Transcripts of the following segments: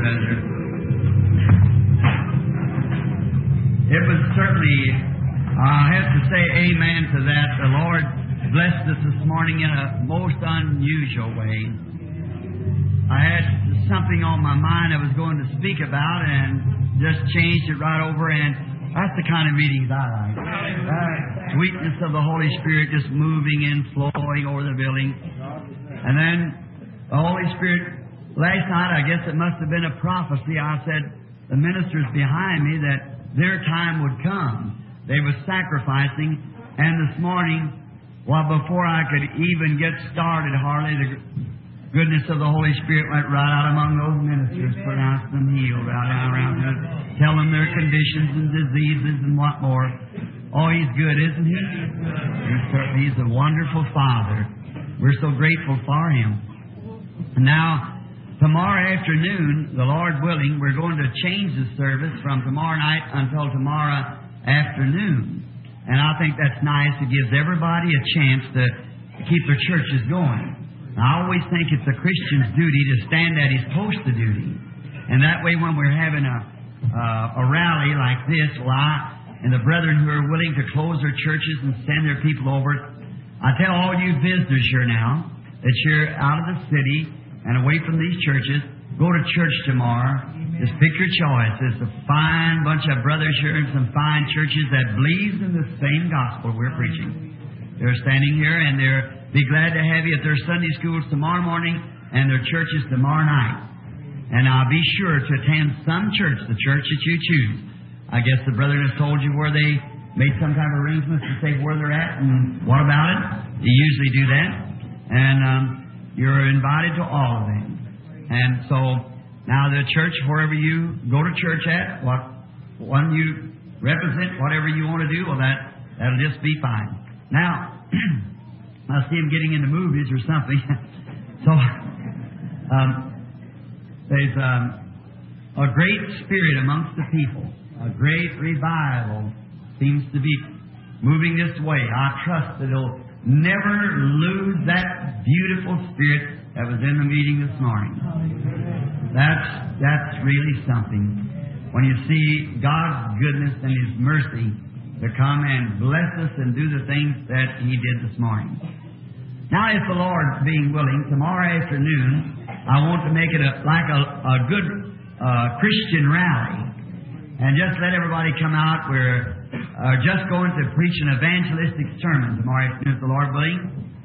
It was certainly, I have to say amen to that. The Lord blessed us this morning in a most unusual way. I had something on my mind I was going to speak about and just changed it right over, and that's the kind of meetings I like. Sweetness of the Holy Spirit just moving and flowing over the building. And then the Holy Spirit, last night, I guess it must have been a prophecy. I said, the ministers behind me, that their time would come. They were sacrificing, and this morning, well, before I could even get started, hardly, the goodness of the Holy Spirit went right out among those ministers, pronounced them healed, right out around them, tell them their conditions and diseases and what more. Oh, He's good, isn't He? He's a wonderful Father. We're so grateful for Him. Now, tomorrow afternoon, the Lord willing, we're going to change the service from tomorrow night until tomorrow afternoon. And I think that's nice. It gives everybody a chance to keep their churches going. I always think it's a Christian's duty to stand at his post of duty. And that way, when we're having a rally like this, well, I and the brethren who are willing to close their churches and send their people over, I tell all you visitors here now that you're out of the city and away from these churches, go to church tomorrow. Just pick your choice. There's a fine bunch of brothers here in some fine churches that believes in the same gospel we're preaching. They're standing here, and they'll be glad to have you at their Sunday schools tomorrow morning and their churches tomorrow night. And I'll be sure to attend some church, the church that you choose. I guess the brethren has told you where they made some kind of arrangements to say where they're at and what about it. They usually do that. And you're invited to all of them. And so, now the church, wherever you go to church at, what one you represent, whatever you want to do, well, that'll just be fine. Now, I see him getting into movies or something. So, there's a great spirit amongst the people. A great revival seems to be moving this way. I trust that it'll never lose that beautiful spirit that was in the meeting this morning. That's really something. When you see God's goodness and His mercy to come and bless us and do the things that He did this morning. Now, if the Lord being willing, tomorrow afternoon, I want to make it like a good Christian rally. And just let everybody come out. We're just going to preach an evangelistic sermon tomorrow afternoon, if the Lord willing.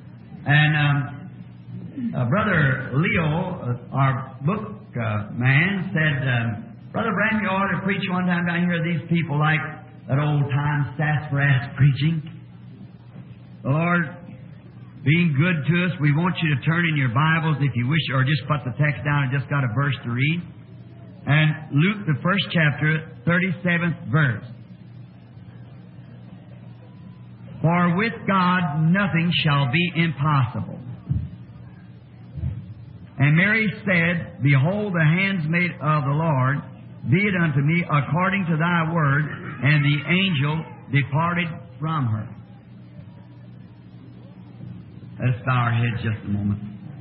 And Brother Leo, our book man, said, Brother Branham, you ought to preach one time down here. These people like that old-time sassafras preaching. The Lord being good to us, we want you to turn in your Bibles, if you wish, or just put the text down. I just got a verse to read. And Luke, the first chapter, 37th verse. For with God nothing shall be impossible. And Mary said, Behold, the handmaid of the Lord, be it unto me according to thy word. And the angel departed from her. Let's bow our heads just a moment.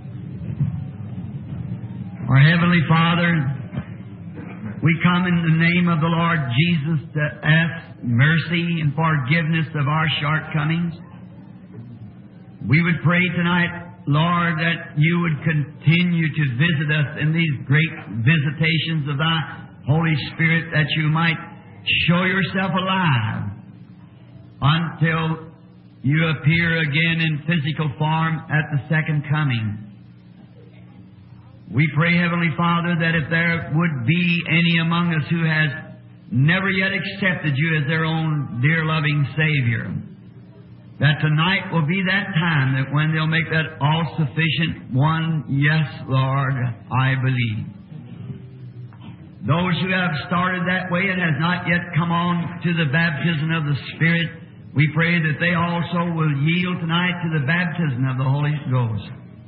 Our Heavenly Father, we come in the name of the Lord Jesus to ask mercy and forgiveness of our shortcomings. We would pray tonight, Lord, that You would continue to visit us in these great visitations of Thy Holy Spirit, that You might show Yourself alive until You appear again in physical form at the second coming. We pray, Heavenly Father, that if there would be any among us who has never yet accepted You as their own dear loving Savior, that tonight will be that time that when they'll make that all-sufficient one, yes, Lord, I believe. Those who have started that way and has not yet come on to the baptism of the Spirit, we pray that they also will yield tonight to the baptism of the Holy Ghost.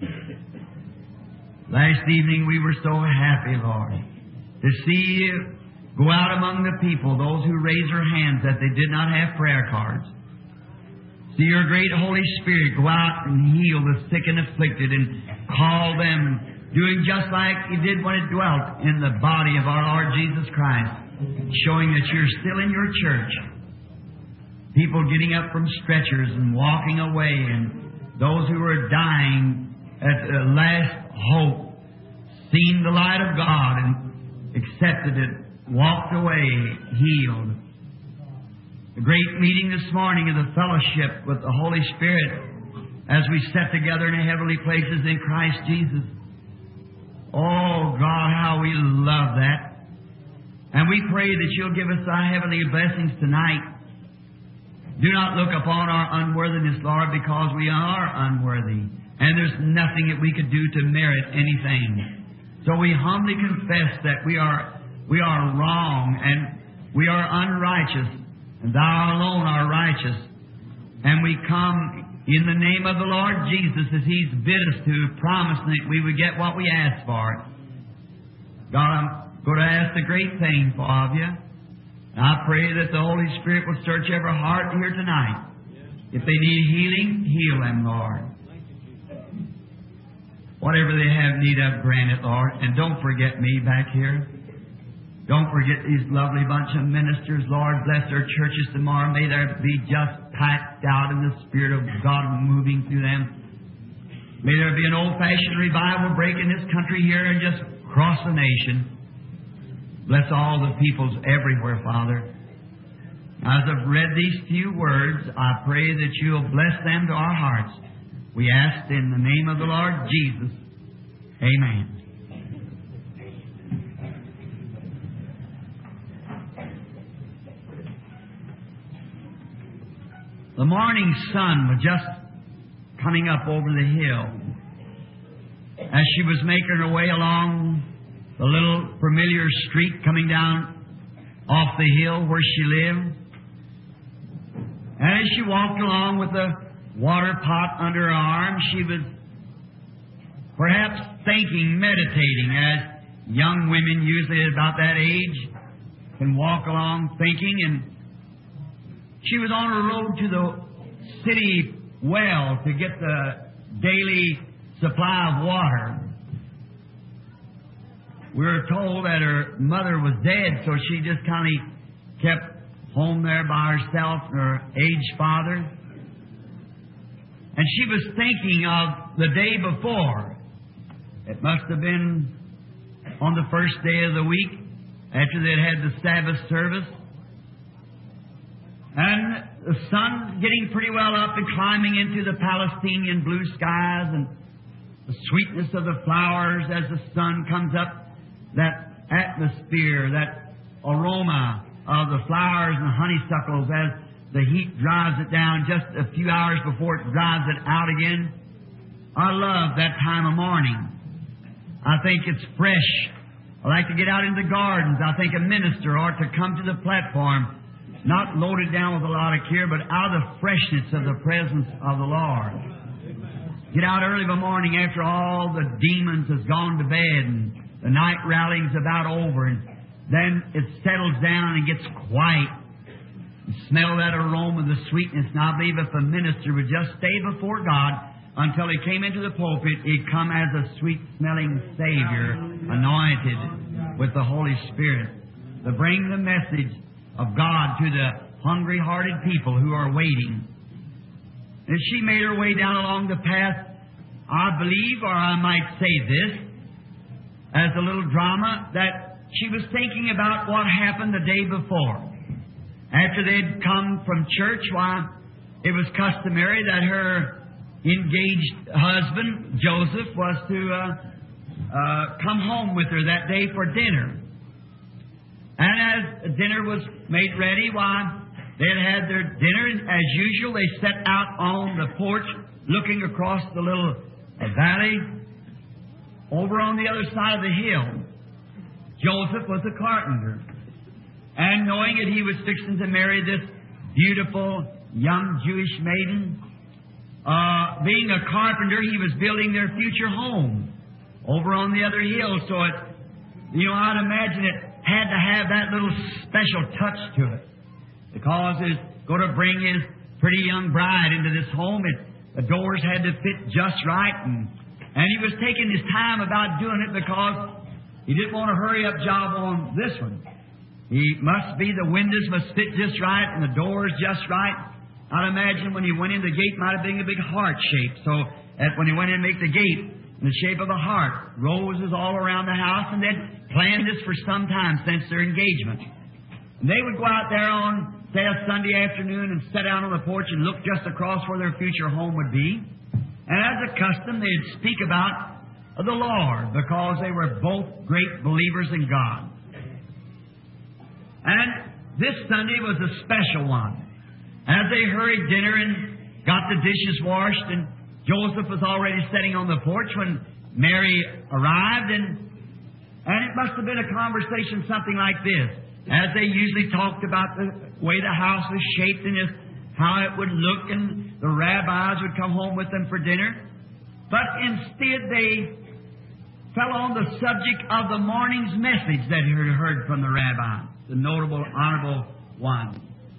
Last evening we were so happy, Lord, to see You go out among the people, those who raised their hands that they did not have prayer cards. See Your great Holy Spirit go out and heal the sick and afflicted and call them doing just like He did when it dwelt in the body of our Lord Jesus Christ, showing that you're still in your church. People getting up from stretchers and walking away, and those who were dying at the last hope, seen the light of God and accepted it, walked away, healed. The great meeting this morning of the fellowship with the Holy Spirit as we sat together in heavenly places in Christ Jesus. Oh, God, how we love that. And we pray that You'll give us Thy heavenly blessings tonight. Do not look upon our unworthiness, Lord, because we are unworthy. And there's nothing that we could do to merit anything. So we humbly confess that we are wrong and we are unrighteous. And Thou alone art righteous. And we come in the name of the Lord Jesus as He's bid us to, promising that we would get what we ask for. God, I'm going to ask a great thing of You. And I pray that the Holy Spirit will search every heart here tonight. If they need healing, heal them, Lord. Whatever they have need of, grant it, Lord. And don't forget me back here. Don't forget these lovely bunch of ministers, Lord. Bless their churches tomorrow. May there be just packed out in the Spirit of God moving through them. May there be an old-fashioned revival break in this country here and just cross the nation. Bless all the peoples everywhere, Father. As I've read these few words, I pray that You'll bless them to our hearts. We ask in the name of the Lord Jesus. Amen. The morning sun was just coming up over the hill. As she was making her way along the little familiar street coming down off the hill where she lived, and as she walked along with the water pot under her arm, she was perhaps thinking, meditating, as young women usually about that age can walk along thinking, and she was on her road to the city well to get the daily supply of water. We were told that her mother was dead, so she just kind of kept home there by herself and her aged father. And she was thinking of the day before. It must have been on the first day of the week after they'd had the Sabbath service. And the sun getting pretty well up and climbing into the Palestinian blue skies, and the sweetness of the flowers as the sun comes up, that atmosphere, that aroma of the flowers and honeysuckles as the heat drives it down just a few hours before it drives it out again. I love that time of morning. I think it's fresh. I like to get out in the gardens. I think a minister ought to come to the platform, not loaded down with a lot of care, but out of the freshness of the presence of the Lord. Get out early in the morning after all the demons has gone to bed and the night rallying's about over, and then it settles down and gets quiet. You smell that aroma, the sweetness. And I believe if a minister would just stay before God until he came into the pulpit, he'd come as a sweet-smelling Savior, anointed with the Holy Spirit, to bring the message of God to the hungry-hearted people who are waiting. As she made her way down along the path, I believe, or I might say this, as a little drama, that she was thinking about what happened the day before. After they'd come from church, why, it was customary that her engaged husband, Joseph, was to come home with her that day for dinner. And as dinner was made ready, why, they'd had their dinner, and as usual, they sat out on the porch looking across the little valley over on the other side of the hill. Joseph was a carpenter, and knowing that he was fixing to marry this beautiful young Jewish maiden, being a carpenter, he was building their future home over on the other hill. So it, I'd imagine it had to have that little special touch to it, because it's going to bring his pretty young bride into this home. The doors had to fit just right, and And he was taking his time about doing it because he didn't want a hurry-up job on this one. He must be, the windows must fit just right and the doors just right. I'd imagine when he went in, the gate might have been a big heart shape. So that when he went in to make the gate in the shape of a heart, roses all around the house, and they'd planned this for some time since their engagement. And they would go out there on, say, a Sunday afternoon and sit down on the porch and look just across where their future home would be. And as a custom, they'd speak about the Lord because they were both great believers in God. And this Sunday was a special one. As they hurried dinner and got the dishes washed, and Joseph was already sitting on the porch when Mary arrived, and it must have been a conversation something like this. As they usually talked about the way the house was shaped and how it would look, and the rabbis would come home with them for dinner. But instead they fell on the subject of the morning's message that he had heard from the rabbi, the notable, honorable one.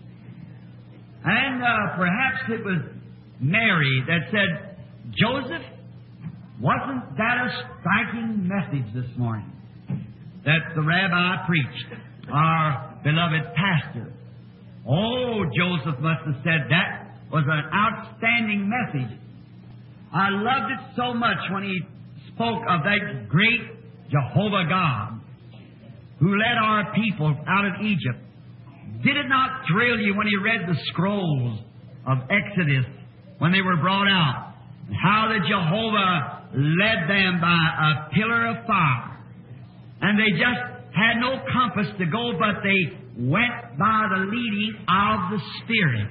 And perhaps it was Mary that said, "Joseph, wasn't that a striking message this morning that the rabbi preached, our beloved pastor?" Oh, Joseph must have said that was an outstanding message. I loved it so much when he spoke of that great Jehovah God who led our people out of Egypt. Did it not thrill you when you read the scrolls of Exodus when they were brought out? How that Jehovah led them by a pillar of fire. And they just had no compass to go, but they went by the leading of the Spirit.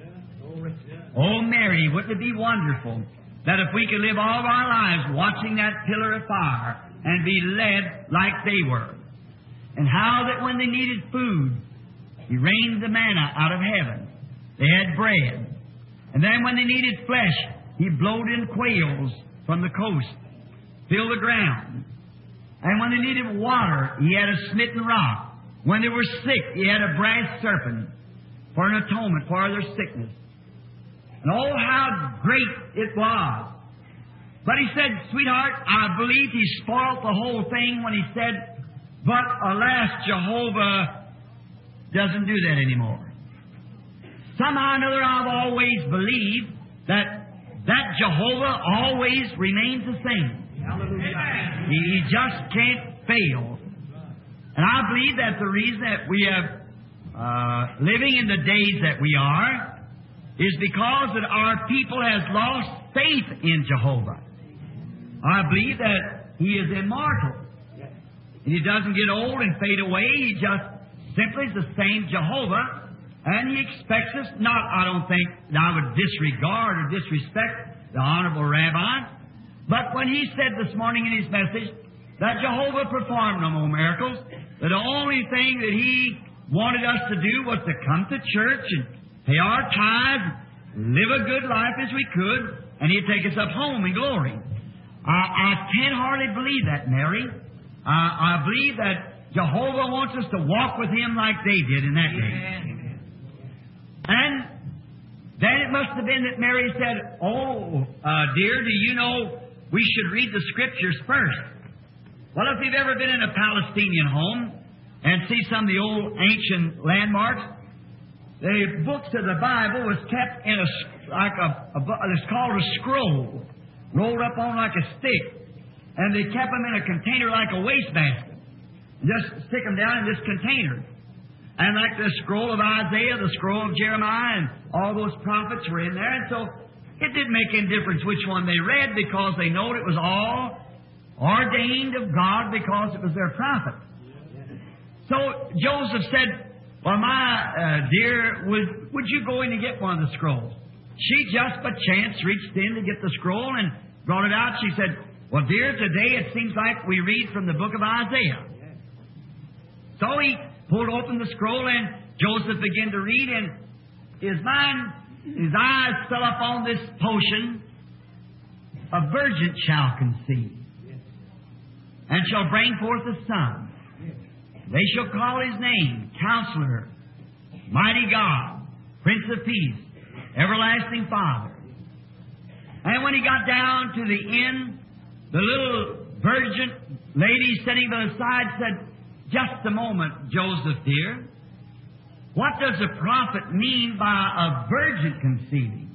Oh, Mary, wouldn't it be wonderful that if we could live all of our lives watching that pillar of fire and be led like they were? And how that when they needed food, He rained the manna out of heaven. They had bread. And then when they needed flesh, He blowed in quails from the coast, filled the ground. And when they needed water, He had a smitten rock. When they were sick, He had a brass serpent for an atonement for their sickness. And oh, how great it was. But He said, sweetheart, I believe He spoiled the whole thing when He said, but alas, Jehovah doesn't do that anymore. Somehow or another, I've always believed that Jehovah always remains the same. Hallelujah. He just can't fail. And I believe that the reason that we are living in the days that we are is because that our people has lost faith in Jehovah. I believe that He is immortal. And He doesn't get old and fade away. He just simply is the same Jehovah. And He expects us, not, I don't think, that I would disregard or disrespect the Honorable Rabbi, but when he said this morning in his message that Jehovah performed no more miracles, that the only thing that He wanted us to do was to come to church and pay our tithes, live a good life as we could, and He'd take us up home in glory. I can't hardly believe that, Mary. I believe that Jehovah wants us to walk with Him like they did in that day. And then it must have been that Mary said, "Oh, dear, do you know we should read the Scriptures first?" Well, if you've ever been in a Palestinian home and see some of the old ancient landmarks, the books of the Bible was kept in it's called a scroll, rolled up on like a stick. And they kept them in a container like a wastebasket. Just stick them down in this container. And like the scroll of Isaiah, the scroll of Jeremiah, and all those prophets were in there. And so it didn't make any difference which one they read because they knew it was all ordained of God because it was their prophet. So Joseph said, "Well, my dear, would you go in and get one of the scrolls?" She just by chance reached in to get the scroll and brought it out. She said, "Well, dear, today it seems like we read from the book of Isaiah." So he pulled open the scroll and Joseph began to read, and his eyes fell upon this portion. "A virgin shall conceive, and shall bring forth a son. They shall call His name Counselor, Mighty God, Prince of Peace, Everlasting Father." And when he got down to the end the little virgin lady sitting by the side said, "Just a moment, Joseph dear. What does the prophet mean by a virgin conceiving?"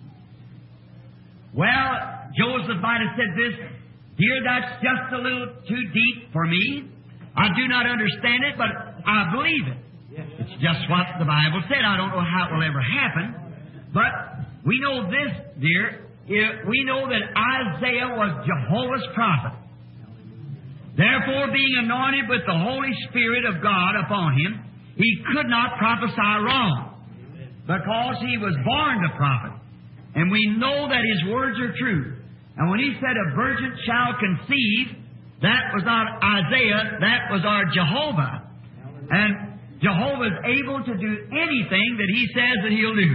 Well, Joseph might have said this, "Dear, that's just a little too deep for me. I do not understand it, but I believe it. It's just what the Bible said. I don't know how it will ever happen. But we know this, dear. We know that Isaiah was Jehovah's prophet. Therefore, being anointed with the Holy Spirit of God upon him, he could not prophesy wrong, because he was born a prophet. And we know that his words are true. And when he said a virgin shall conceive, that was not Isaiah, that was our Jehovah. And Jehovah is able to do anything that he says that he'll do.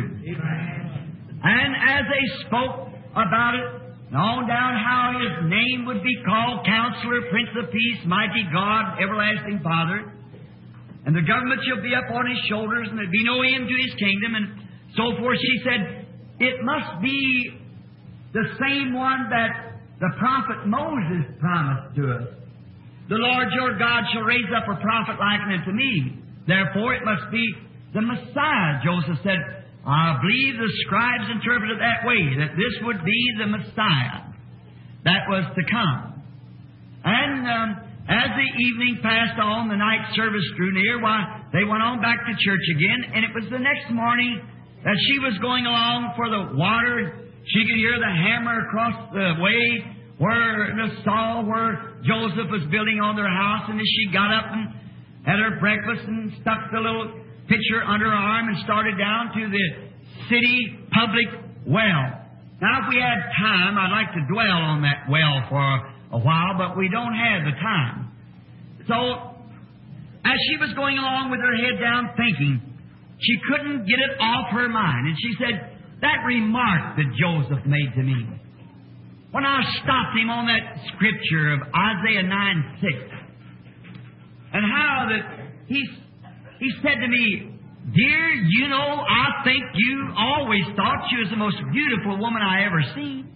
And as they spoke about it, on down how his name would be called Counselor, Prince of Peace, Mighty God, Everlasting Father, and the government shall be up on his shoulders, and there'll be no end to his kingdom, and so forth, she said, it must be the same one that the prophet Moses promised to us. The Lord your God shall raise up a prophet like unto me. Therefore it must be the Messiah. Joseph said, I believe the scribes interpreted that way, that this would be the Messiah that was to come. And as the evening passed on, the night service drew near, why, they went on back to church again, and it was the next morning that she was going along for the water. She could hear the hammer across the way where the stall where Joseph was building on their house, and as she got up and had her breakfast and stuck the little pitcher under her arm and started down to the city public well. Now, if we had time, I'd like to dwell on that well for a while, but we don't have the time. So, as she was going along with her head down thinking, she couldn't get it off her mind. And she said, that remark that Joseph made to me, when I stopped him on that scripture of Isaiah 9:6, and how that he said to me, dear, you know, I think you always thought she was the most beautiful woman I ever seen.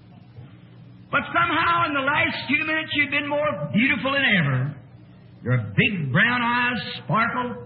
But somehow in the last few minutes you've been more beautiful than ever. Your big brown eyes sparkle.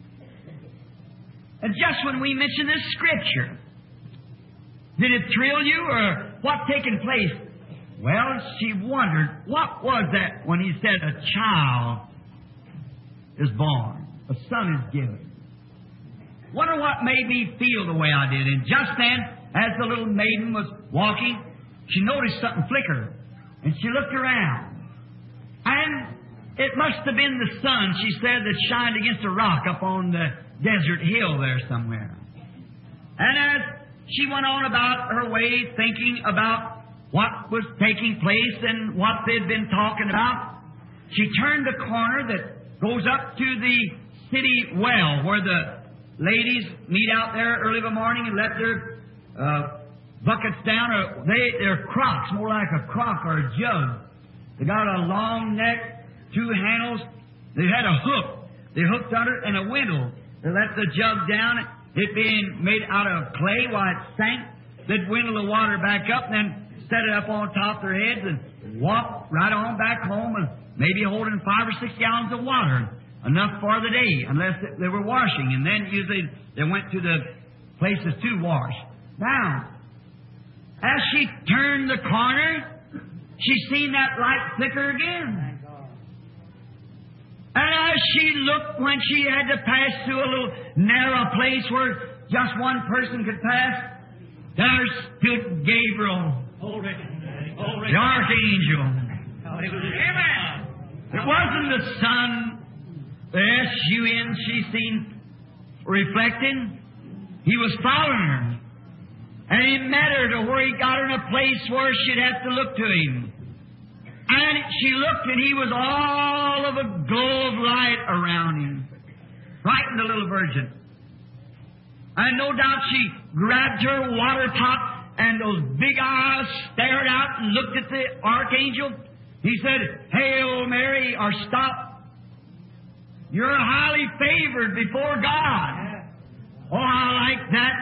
And just when we mention this scripture, did it thrill you, or what taken place? Well, she wondered, what was that when he said a child is born, a son is given? Wonder what made me feel the way I did. And just then, as the little maiden was walking, she noticed something flicker, and she looked around. And it must have been the sun, she said, that shined against a rock up on the desert hill there somewhere. And as she went on about her way, thinking about what was taking place and what they'd been talking about, she turned the corner that goes up to the city well, where the ladies meet out there early in the morning and let their buckets down, or they're crocks, more like a crock or a jug. They got a long neck, two handles. They had a hook. They hooked under it and a windle. They let the jug down, it being made out of clay while it sank. They'd windle the water back up and then set it up on top of their heads and walk right on back home, and maybe holding 5 or 6 gallons of water, enough for the day, unless they were washing. And then usually they went to the places to wash. Now, as she turned the corner, she seen that light flicker again. And as she looked, when she had to pass through a little narrow place where just one person could pass, there stood Gabriel, the archangel. Amen. It wasn't the sun, the S-U-N she seen reflecting. He was following her. And he met her to where he got her in a place where she'd have to look to him. And she looked, and he was all of a glow of light around him. Frightened the little virgin. And no doubt she grabbed her water pot, and those big eyes stared out and looked at the archangel. He said, Hail Mary, or stop. You're highly favored before God. Oh, I like that.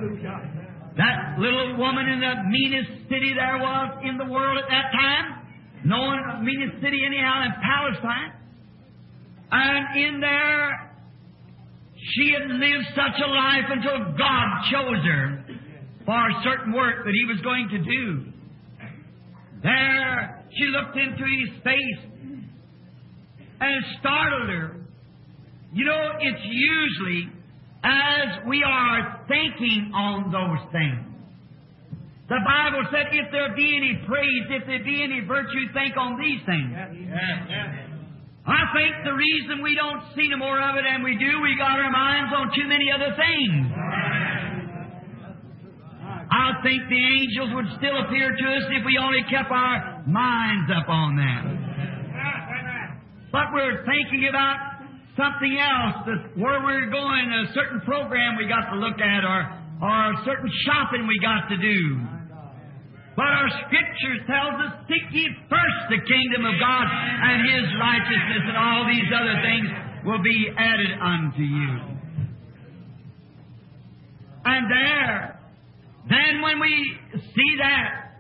Hallelujah. That little woman in the meanest city there was in the world at that time, known meaning city anyhow in Palestine. And in there, she had lived such a life until God chose her for a certain work that He was going to do. There, she looked into His face, and it startled her. You know, it's usually as we are thinking on those things. The Bible said, if there be any praise, if there be any virtue, think on these things. I think the reason we don't see no more of it than we do, we got our minds on too many other things. I think the angels would still appear to us if we only kept our minds up on them. But we're thinking about something else, where we're going, a certain program we got to look at, or a certain shopping we got to do. But our Scripture tells us, seek ye first the kingdom of God and His righteousness, and all these other things will be added unto you. And then when we see that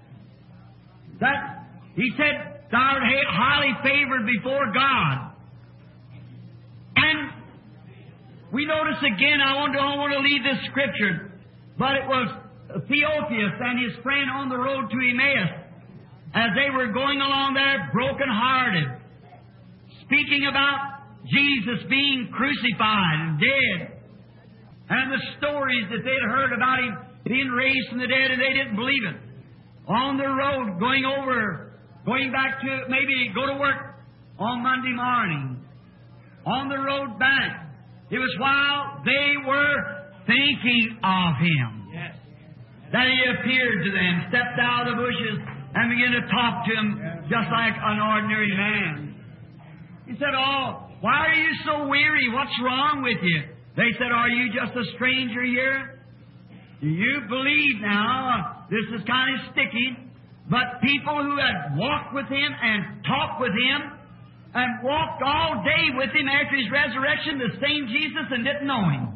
He said, thou art highly favored before God. And we notice again, I don't want to leave this Scripture, but it was Theophilus and his friend on the road to Emmaus, as they were going along there broken-hearted, speaking about Jesus being crucified and dead, and the stories that they'd heard about Him being raised from the dead, and they didn't believe it. On the road, going back to maybe go to work on Monday morning, on the road back, it was while they were thinking of Him that He appeared to them, stepped out of the bushes, and began to talk to them just like an ordinary man. He said, "Oh, why are you so weary? What's wrong with you?" They said, "Are you just a stranger here? Do you believe now?" This is kind of sticky, but people who had walked with Him and talked with Him and walked all day with Him after His resurrection, the same Jesus, and didn't know Him.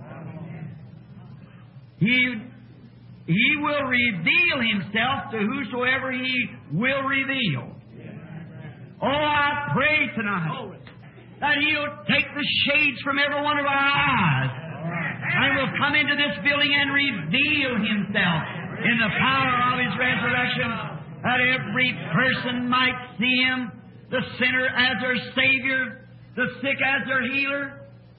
He will reveal Himself to whosoever He will reveal. Oh, I pray tonight that He'll take the shades from every one of our eyes and will come into this building and reveal Himself in the power of His resurrection, that every person might see Him, the sinner as their Savior, the sick as their healer.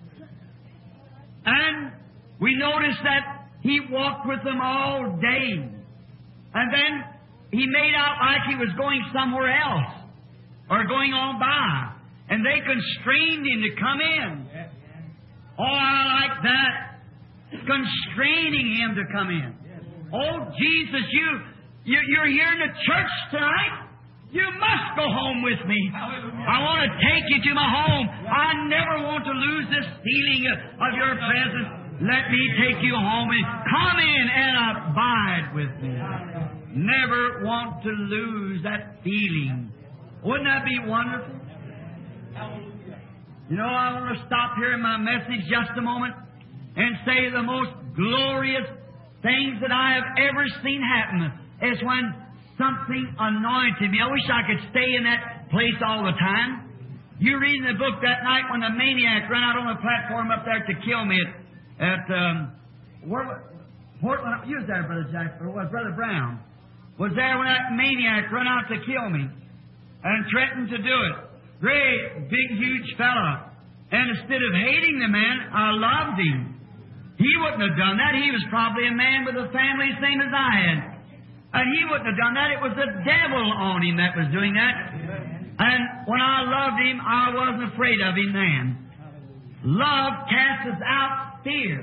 And we notice that He walked with them all day. And then He made out like He was going somewhere else or going on by. And they constrained Him to come in. Oh, I like that. Constraining Him to come in. Oh, Jesus, you're here in the church tonight. You must go home with me. I want to take you to my home. I never want to lose this feeling of your presence. Let me take you home and come in and abide with me. Never want to lose that feeling. Wouldn't that be wonderful? You know, I want to stop here in my message just a moment and say the most glorious things that I have ever seen happen is when something anointed me. I wish I could stay in that place all the time. You read in the book that night when the maniac ran out on the platform up there to kill me at Portland. You was there, Brother Jack, or was Brother Brown? Was there when that maniac ran out to kill me and threatened to do it. Great, big, huge fella. And instead of hating the man, I loved him. He wouldn't have done that. He was probably a man with a family same as I had. And he wouldn't have done that. It was the devil on him that was doing that. And when I loved him, I wasn't afraid of him then. Love casts out fear.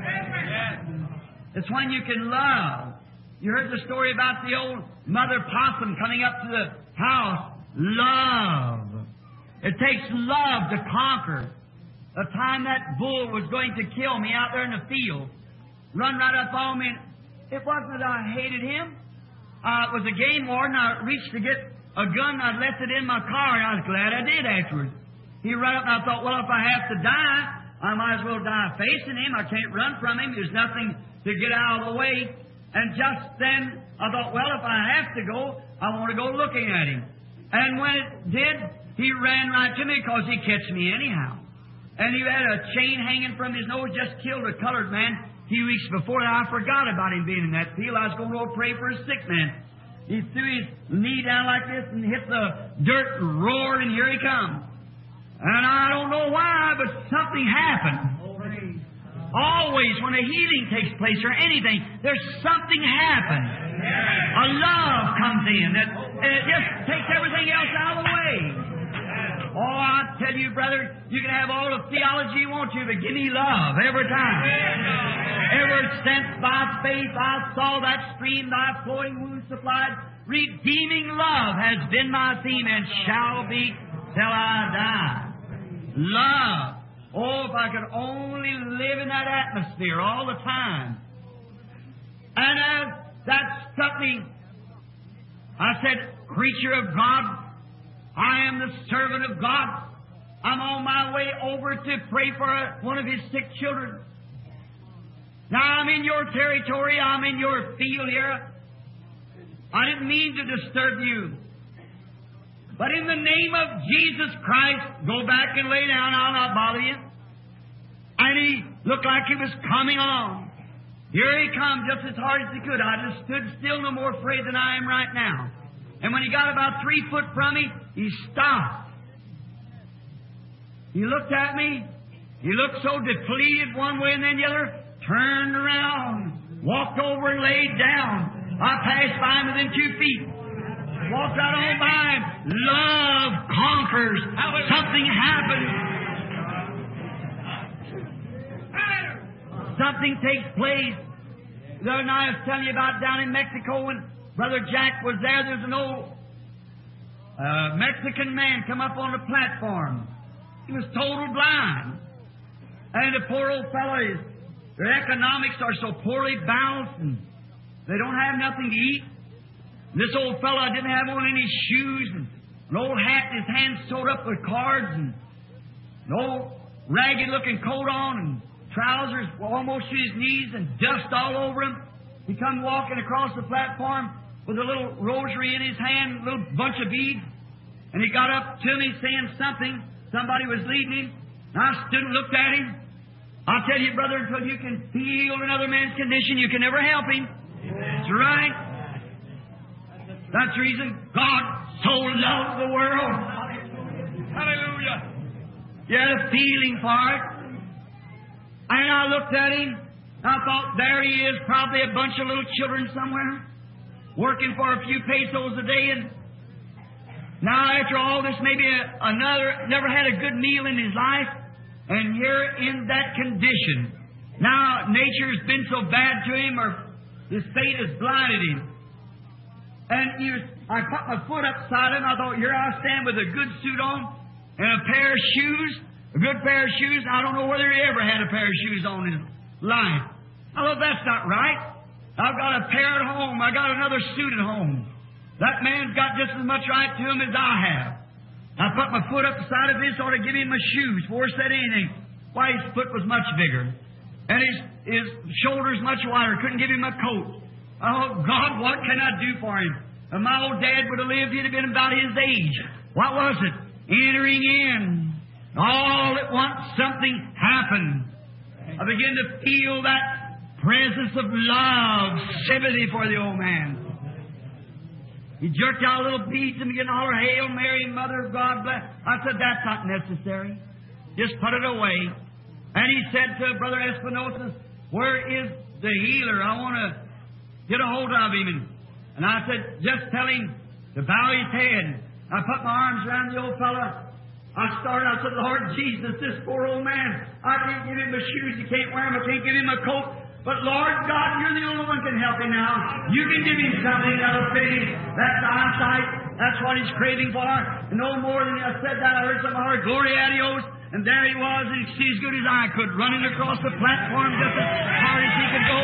It's when you can love. You heard the story about the old mother possum coming up to the house. Love. It takes love to conquer. The time that bull was going to kill me out there in the field, run right up on me. It wasn't that I hated him. It was a game warden. I reached to get a gun. I left it in my car, and I was glad I did afterwards. He ran up, and I thought, well, if I have to die, I might as well die facing him. I can't run from him. There's nothing to get out of the way. And just then, I thought, well, if I have to go, I want to go looking at him. And when it did, he ran right to me because he catched me anyhow. And he had a chain hanging from his nose, just killed a colored man a few weeks before that. I forgot about him being in that field. I was going to go pray for a sick man. He threw his knee down like this and hit the dirt and roared, and here he comes. And I don't know why, but something happened. Always when a healing takes place or anything, there's something happen. A love comes in that just takes everything else out of the way. Oh, I tell you, brother, you can have all the theology you want to, but give me love every time. Ever since by faith I saw that stream, thy flowing wounds supplied, redeeming love has been my theme and shall be till I die. Love. Oh, if I could only live in that atmosphere all the time. And that struck me. I said, creature of God, I am the servant of God. I'm on my way over to pray for one of His sick children. Now, I'm in your territory. I'm in your field here. I didn't mean to disturb you. But in the name of Jesus Christ, go back and lay down. I'll not bother you. And he looked like he was coming along. Here he comes just as hard as he could. I just stood still, no more afraid than I am right now. And when he got about 3 foot from me, he stopped. He looked at me. He looked so depleted one way and then the other. Turned around. Walked over and laid down. I passed by him within 2 feet. Walked right on by him. Love conquers. Something happened. Something takes place. The other night I was telling you about down in Mexico when Brother Jack was there. There's an old Mexican man come up on the platform. He was total blind. And the poor old fellow, their economics are so poorly balanced and they don't have nothing to eat. This old fellow didn't have on any shoes and an old hat in his hand sewed up with cards and an old ragged looking coat on and trousers almost to his knees and dust all over him. He come walking across the platform with a little rosary in his hand, a little bunch of beads. And he got up to me saying something. Somebody was leading him. And I stood and looked at him. I'll tell you, brother, until you can feel another man's condition, you can never help him. That's right. That's the reason God so loved the world. Hallelujah. You had a feeling for it. And I looked at him. I thought, there he is, probably a bunch of little children somewhere, working for a few pesos a day. And now, after all this, maybe another never had a good meal in his life, and here in that condition. Now, nature's been so bad to him, or his fate has blinded him. And I put my foot upside him. I thought, here I stand with a good suit on and a pair of shoes, a good pair of shoes. I don't know whether he ever had a pair of shoes on in his life. I thought, that's not right. I've got a pair at home. I got another suit at home. That man's got just as much right to him as I have. I put my foot up beside of his, sort of give him my shoes before I said anything. Why, his foot was much bigger. And his shoulders much wider. Couldn't give him a coat. Oh, God, what can I do for him? If my old dad would have lived, he'd have been about his age. What was it? Entering in. All at once, something happened. I began to feel that presence of love, sympathy for the old man. He jerked out little beads and began to holler, Hail Mary, Mother of God bless. I said, that's not necessary. Just put it away. And he said to Brother Espinosa, where is the healer? I want to get a hold of him. And I said, just tell him to bow his head. I put my arms around the old fella. I said, Lord Jesus, this poor old man, I can't give him the shoes. He can't wear them. I can't give him a coat. But Lord God, you're the only one can help him now. You can give him something that'll fit him. That's eyesight. That's what he's craving for. And no more than I said that, I heard some hard glory adios. And there he was, and he as good as I could, running across the platform just as hard as he could go.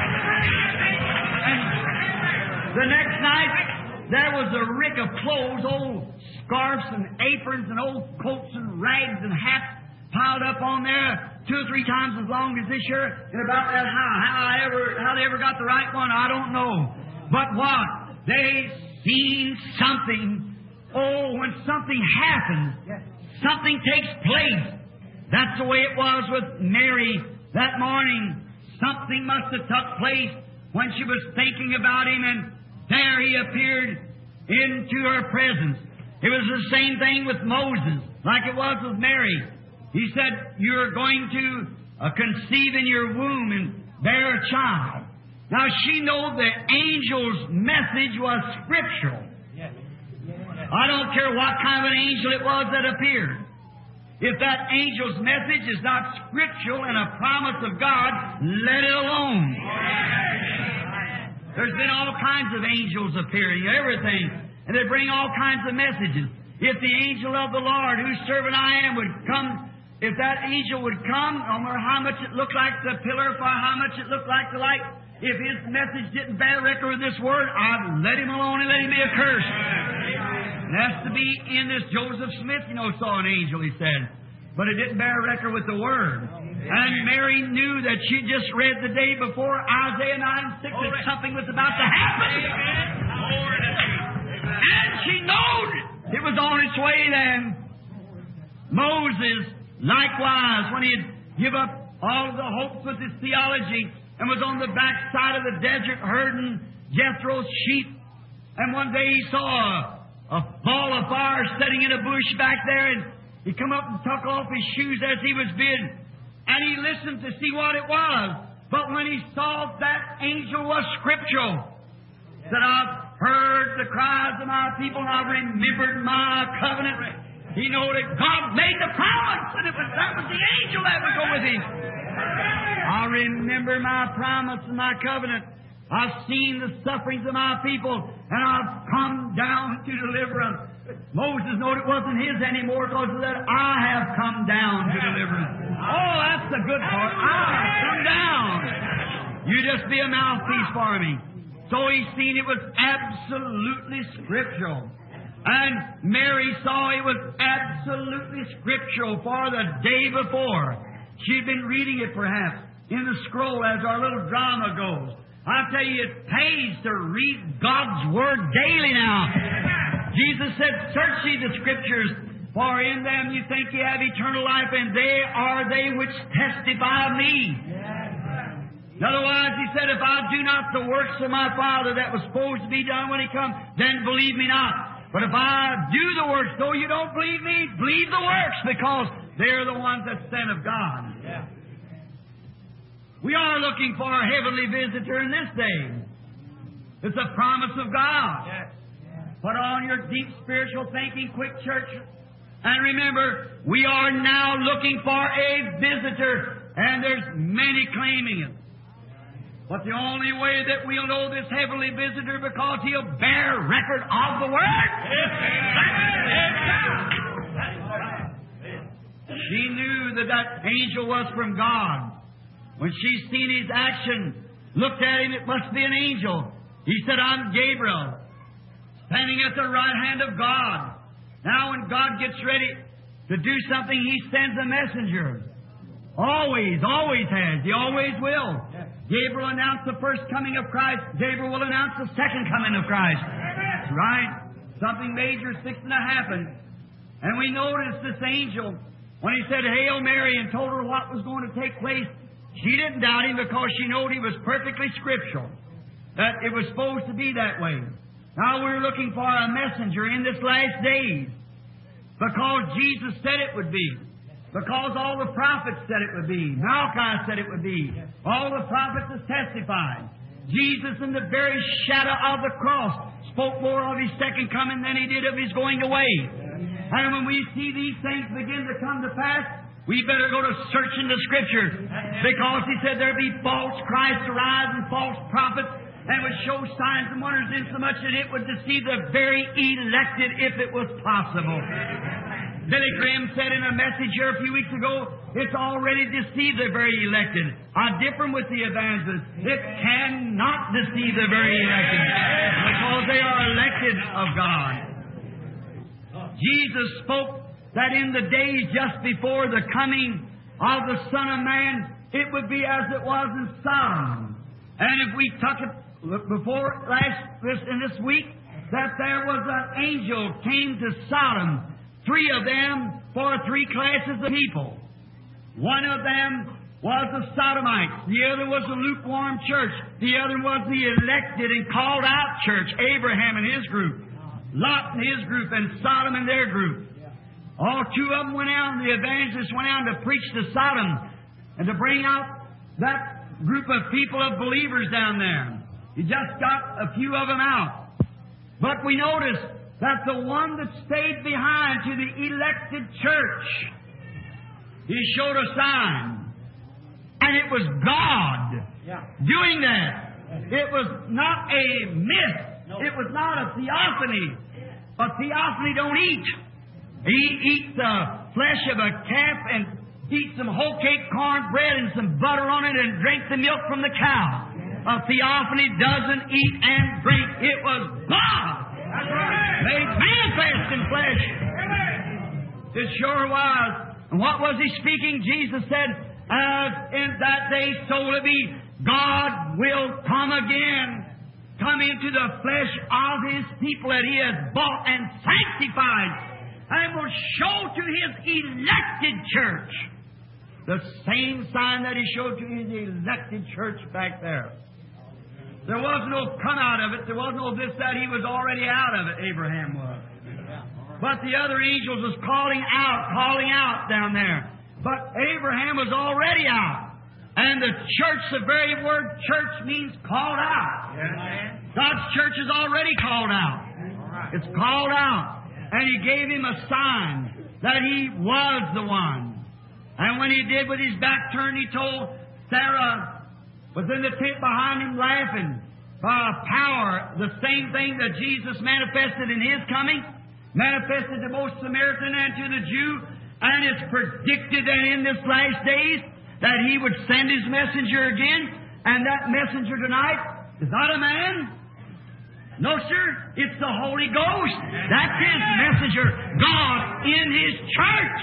And the next night, there was a rick of clothes, old scarfs and aprons and old coats and rags and hats piled up on there 2 or 3 times as long as this year, and about that high. How they ever got the right one, I don't know. But what? They seen something Oh, when something happens, something takes place. That's the way it was with Mary that morning. Something must have took place when she was thinking about Him, and there He appeared into her presence. It was the same thing with Moses, like it was with Mary. He said, "You're going to conceive in your womb and bear a child." Now she knew the angel's message was scriptural. I don't care what kind of an angel it was that appeared. If that angel's message is not scriptural and a promise of God, let it alone. There's been all kinds of angels appearing, everything, and they bring all kinds of messages. If the angel of the Lord, whose servant I am, would come, if that angel would come, no matter how much it looked like the pillar, for how much it looked like the light, if his message didn't bear record of this word, I'd let him alone and let him be accursed. It has to be in this. Joseph Smith, saw an angel, he said. But it didn't bear record with the Word. And Mary knew that she just read the day before Isaiah 9:6 that something was about to happen. And she knew it was on its way then. Moses, likewise, when he had given up all of the hopes with his theology and was on the backside of the desert herding Jethro's sheep, and one day he saw a ball of fire sitting in a bush back there, and he come up and took off his shoes as he was bid, and he listened to see what it was. But when he saw that angel was scriptural, that I've heard the cries of my people and I've remembered my covenant. He knew that God made the promise, and that was the angel that would go with him. I remember my promise and my covenant. I've seen the sufferings of my people, and I've come down to deliver them. Moses knew it wasn't his anymore because of that. I have come down to deliver them. Oh, that's the good part. I have come down. You just be a mouthpiece for me. So he's seen it was absolutely scriptural. And Mary saw it was absolutely scriptural for the day before. She'd been reading it perhaps in the scroll as our little drama goes. I tell you, it pays to read God's Word daily now. Jesus said, "Search ye the Scriptures, for in them you think you have eternal life, and they are they which testify of me." Otherwise, He said, "If I do not the works of my Father that was supposed to be done when He comes, then believe me not. But if I do the works, though you don't believe me, believe the works, because they're the ones that's sent of God." We are looking for a heavenly visitor in this day. It's a promise of God. Put on your deep spiritual thinking, quick church. And remember, we are now looking for a visitor, and there's many claiming it. But the only way that we'll know this heavenly visitor, because He'll bear record of the Word. She knew that that angel was from God. When she seen his action, looked at him, it must be an angel. He said, "I'm Gabriel, standing at the right hand of God." Now when God gets ready to do something, He sends a messenger. Always has. He always will. Gabriel announced the first coming of Christ. Gabriel will announce the second coming of Christ. That's right. Something major is fixing to happen. And we noticed this angel, when he said, "Hail Mary," and told her what was going to take place, she didn't doubt him because she knew he was perfectly scriptural, that it was supposed to be that way. Now we're looking for a messenger in this last days because Jesus said it would be, because all the prophets said it would be. Malachi said it would be. All the prophets have testified. Jesus, in the very shadow of the cross, spoke more of His second coming than He did of His going away. And when we see these things begin to come to pass, we better go to searching the Scriptures, because He said there be false Christs arise and false prophets, and would show signs and wonders, insomuch that it would deceive the very elected if it was possible. Billy Graham said in a message here a few weeks ago, it's already deceived the very elected. I differ with the evangelists. It cannot deceive the very elected, because they are elected of God. Jesus spoke that in the days just before the coming of the Son of Man, it would be as it was in Sodom. And if we took it before this week, that there was an angel came to Sodom, 3 of them for 3 classes of people. One of them was the Sodomites. The other was the lukewarm church. The other was the elected and called out church, Abraham and his group, Lot and his group, and Sodom and their group. All 2 of them went out, and the evangelists went out to preach to Sodom and to bring out that group of people, of believers down there. He just got a few of them out. But we notice that the one that stayed behind to the elected church, he showed a sign. And it was God doing that. It was not a myth. It was not a theophany. A theophany don't eat. He eats the flesh of a calf and eats some whole cake cornbread and some butter on it and drink the milk from the cow. A theophany doesn't eat and drink. It was God made manifest in flesh. It sure was. And what was He speaking? Jesus said, as in that day, so will it be. God will come again, come into the flesh of His people that He has bought and sanctified, and will show to His elected church the same sign that He showed to His elected church back there. There was no come out of it. There was no this, that. He was already out of it, Abraham was. But the other angels was calling out down there. But Abraham was already out. And the church, the very word church means called out. God's church is already called out. It's called out. And He gave him a sign that He was the one. And when He did, with His back turned, He told Sarah, was in the tent behind him laughing, by power, the same thing that Jesus manifested in His coming, manifested to both Samaritan and to the Jew. And it's predicted that in this last days that He would send His messenger again. And that messenger tonight is not a man. No, sir. It's the Holy Ghost. That's His messenger. God in His church.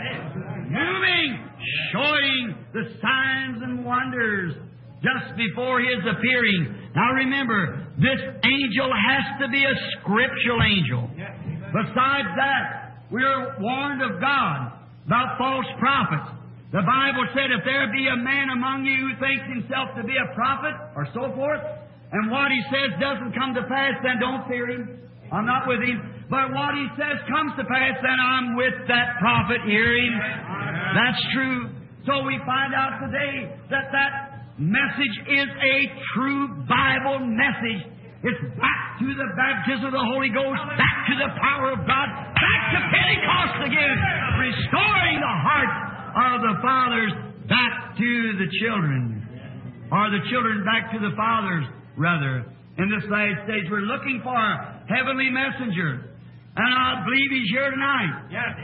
Moving, showing the signs and wonders just before His appearing. Now remember, this angel has to be a scriptural angel. Besides that, we're warned of God about false prophets. The Bible said, if there be a man among you who thinks himself to be a prophet, or so forth, and what he says doesn't come to pass, then don't fear him. I'm not with him. But what he says comes to pass, then I'm with that prophet. Hear him. That's true. So we find out today that that message is a true Bible message. It's back to the baptism of the Holy Ghost, back to the power of God, back to Pentecost again, restoring the heart of the fathers back to the children, or the children back to the fathers, rather. In this last stage, we're looking for a heavenly messenger, and I believe He's here tonight.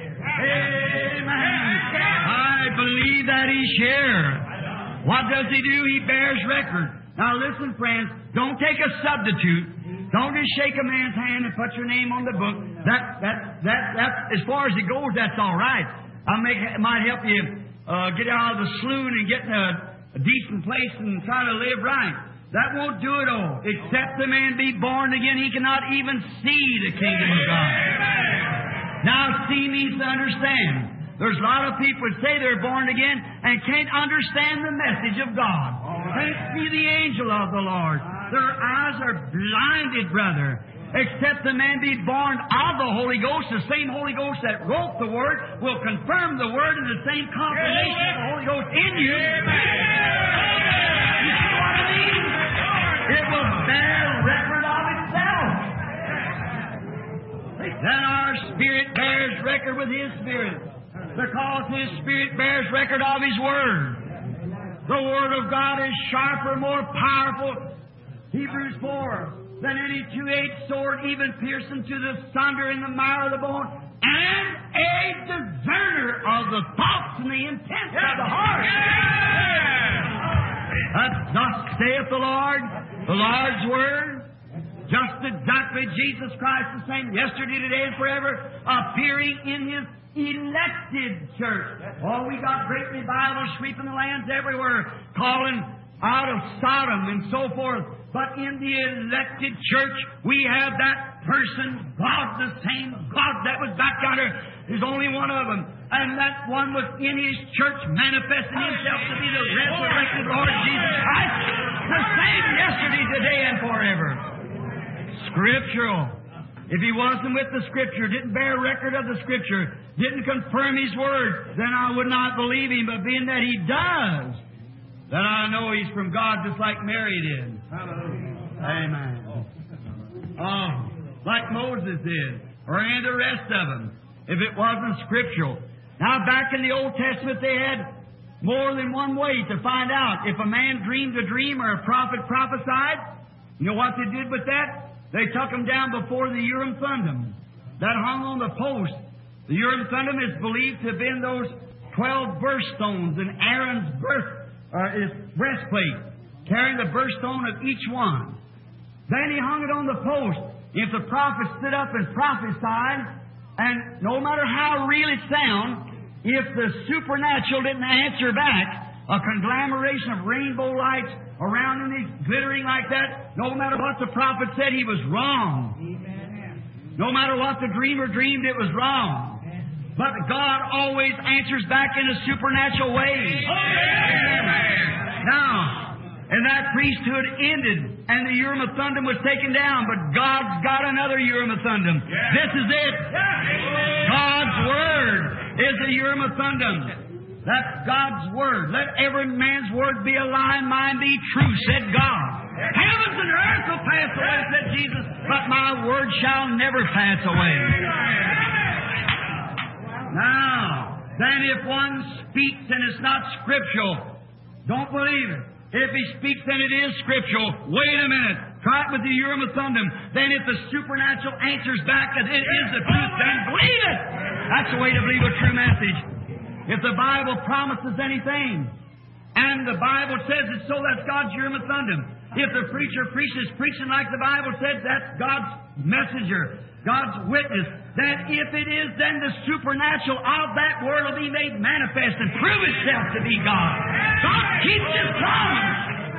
Amen. I believe that He's here. What does He do? He bears record. Now listen, friends, don't take a substitute. Don't just shake a man's hand and put your name on the book. That as far as it goes, that's all right. It might help you get out of the slough and get in a decent place and try to live right. That won't do it all. Except the man be born again, he cannot even see the kingdom of God. Now, see means to understand. There's a lot of people that say they're born again and can't understand the message of God. Can't see the angel of the Lord. Their eyes are blinded, brother. Except the man be born of the Holy Ghost. The same Holy Ghost that wrote the Word will confirm the Word, and the same confirmation of the Holy Ghost in you. You see what I mean? It will bear record of itself. Then our spirit bears record with His Spirit, because His Spirit bears record of His Word. The Word of God is sharper, more powerful, Hebrews 4, than any two-edged sword, even piercing to the sunder in the marrow of the bone, and a discerner of the thoughts and the intents of the heart. Thus saith the Lord, the Lord's Word, just exactly Jesus Christ the same yesterday, today, and forever, appearing in His elected church. Oh, we got great revivals sweeping the lands everywhere, calling out of Sodom and so forth. But in the elected church, we have that person, God the same God that was back yonder. There's only one of them. And that one was in His church manifesting Himself to be the resurrected Lord Jesus Christ. The same yesterday, today, and forever. Scriptural. If He wasn't with the Scripture, didn't bear record of the Scripture, didn't confirm His Word, then I would not believe Him. But being that He does, then I know He's from God just like Mary did. Amen. Oh, like Moses did, or any of the rest of them, if it wasn't scriptural. Now, back in the Old Testament, they had more than one way to find out if a man dreamed a dream or a prophet prophesied. You know what they did with that? They took him down before the Urim Thummim that hung on the post. The Urim Thummim is believed to have been those 12 birthstones in Aaron's his breastplate, carrying the birthstone of each one. Then he hung it on the post. If the prophet stood up and prophesied, and no matter how real it sounds, if the supernatural didn't answer back, a conglomeration of rainbow lights around him, glittering like that, no matter what the prophet said, he was wrong. No matter what the dreamer dreamed, it was wrong. But God always answers back in a supernatural way. Now, and that priesthood ended, and the Urim and Thummim was taken down, but God's got another Urim and Thummim. This is it. God's Word is the Urim and Thummim. That's God's Word. Let every man's word be a lie, and mine be true, said God. Heavens and earth will pass away, said Jesus, but my word shall never pass away. Now, then if one speaks and it's not scriptural, don't believe it. If he speaks and it is scriptural, wait a minute. Try it with the Urim and Thummim. Then if the supernatural answers back that it is the truth, then believe it. That's the way to believe a true message. If the Bible promises anything, and the Bible says it so, that's God's Urim and Thummim. If the preacher preaches preaching like the Bible said, that's God's messenger, God's witness. Then if it is, then the supernatural of that word will be made manifest and prove itself to be God. God keeps His promise.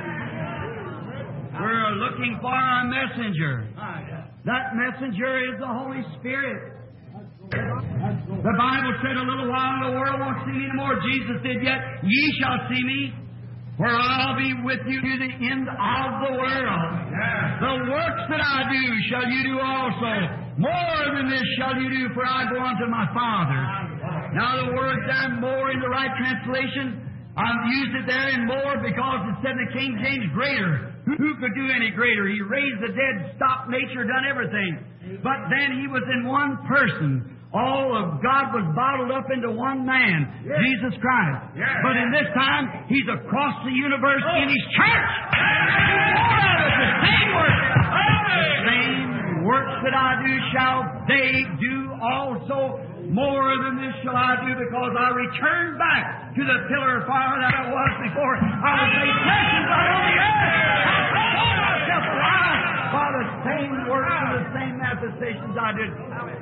We're looking for our messenger. That messenger is the Holy Spirit. The Bible said a little while the world won't see me anymore. Jesus did, yet ye shall see me, for I'll be with you to the end of the world. The works that I do shall you do also. More than this shall you do, for I go unto my Father. Now the word there, more, in the right translation, I've used it there in more because it said in the King James greater. Who could do any greater? He raised the dead, stopped nature, done everything. But then He was in one person. All of God was bottled up into one man, Jesus Christ. But in this time, He's across the universe in His church. The same works. The same works that I do shall they do also. More than this shall I do, because I return back to the pillar of fire that I was before. I was made present on the earth. I hold myself alive by the same works and the same manifestations I did.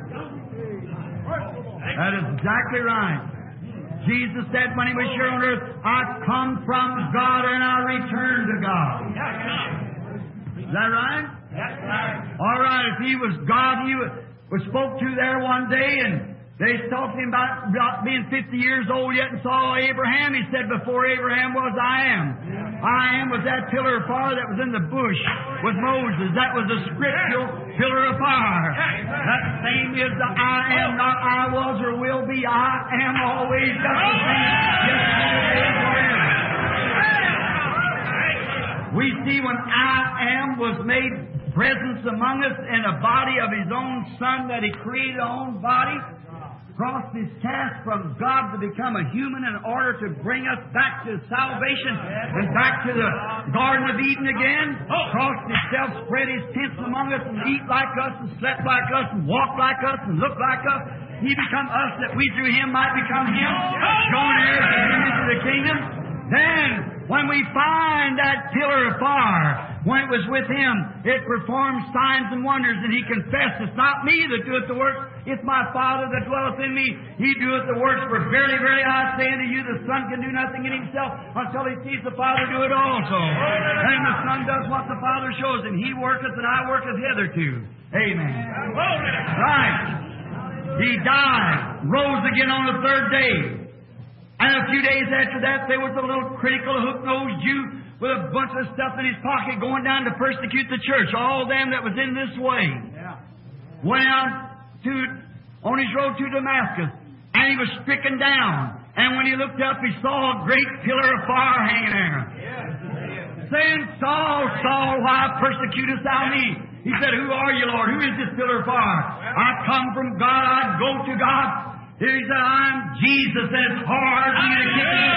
That is exactly right. Jesus said when He was here on earth, I come from God and I return to God. Is that right? All right. If He was God, He was spoke to there one day, and they talked to Him about being 50 years old yet and saw Abraham. He said, before Abraham was, I am. I am was that pillar of fire that was in the bush with Moses. That was a scriptural pillar of fire. That same is the I am, not I was or will be. I am always just the same. Yesterday, forever. We see when I am was made presence among us in a body of His own Son that He created, a own body, crossed His task from God to become a human in order to bring us back to salvation and back to the Garden of Eden again. Crossed Himself, spread His tents among us, and eat like us, and slept like us, and walked like us, and looked like us. He become us that we through Him might become Him, join heirs with Him into the kingdom. Then, when we find that pillar of fire, when it was with Him, it performed signs and wonders, and He confessed, it's not me that doeth the work, It's my Father that dwelleth in me. He doeth the works, for verily, verily, I say unto you, the Son can do nothing in himself until he sees the Father do it also. And the Son does what the Father shows him. He worketh and I worketh hitherto. Amen. Right. He died, rose again on the third day. And a few days after that, there was a little critical hook-nosed Jew with a bunch of stuff in his pocket going down to persecute the church. All them that was in this way. Went out on his road to Damascus, and he was stricken down. And when he looked up, he saw a great pillar of fire hanging there. Saying, Saul, Saul, why persecutest thou me? He said, Who are you, Lord? Who is this pillar of fire? I come from God, I go to God. He said, I'm Jesus, and it's hard for you to get me.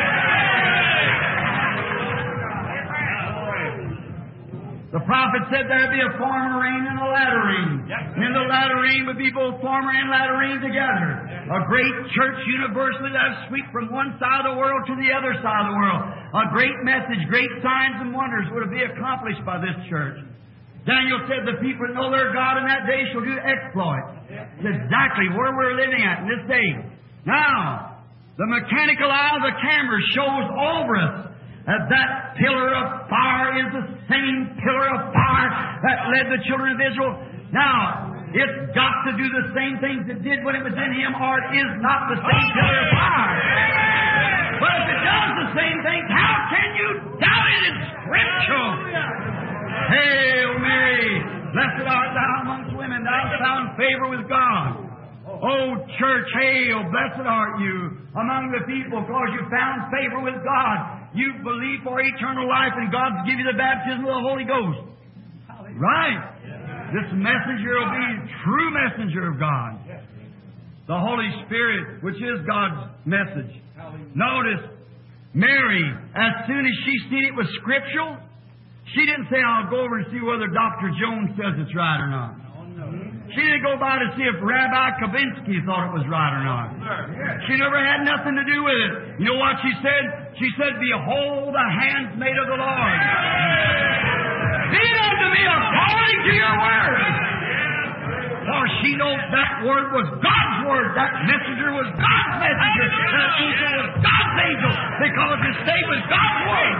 The prophet said there'd be a former rain and a latter rain. And in the latter rain would be both former and latter rain together. A great church universally that would sweep from one side of the world to the other side of the world. A great message, great signs and wonders would be accomplished by this church. Daniel said the people that know their God in that day shall do exploits. That's exactly where we're living at in this day. Now, the mechanical eye of the camera shows over us that pillar of fire is the same pillar of fire that led the children of Israel. Now, it's got to do the same things it did when it was in Him, or it is not the same pillar of fire. But if it does the same things, how can you doubt it? It's Scripture. Hail Mary, blessed art thou amongst women, thou hast found favor with God. Oh, church, hail, blessed art you among the people, because you found favor with God. You believe for eternal life, and God's give you the baptism of the Holy Ghost. Right. This messenger will be a true messenger of God. The Holy Spirit, which is God's message. Notice, Mary, as soon as she seen it was scriptural, she didn't say, I'll go over and see whether Dr. Jones says it's right or not. She didn't go by to see if Rabbi Kavinsky thought it was right or not. She never had nothing to do with it. You know what she said? She said, Behold the handmaid of the Lord. Be it unto me according to your word. For she knows that word was God's word. That messenger was God's messenger. That angel was God's angel. Because his name was God's word.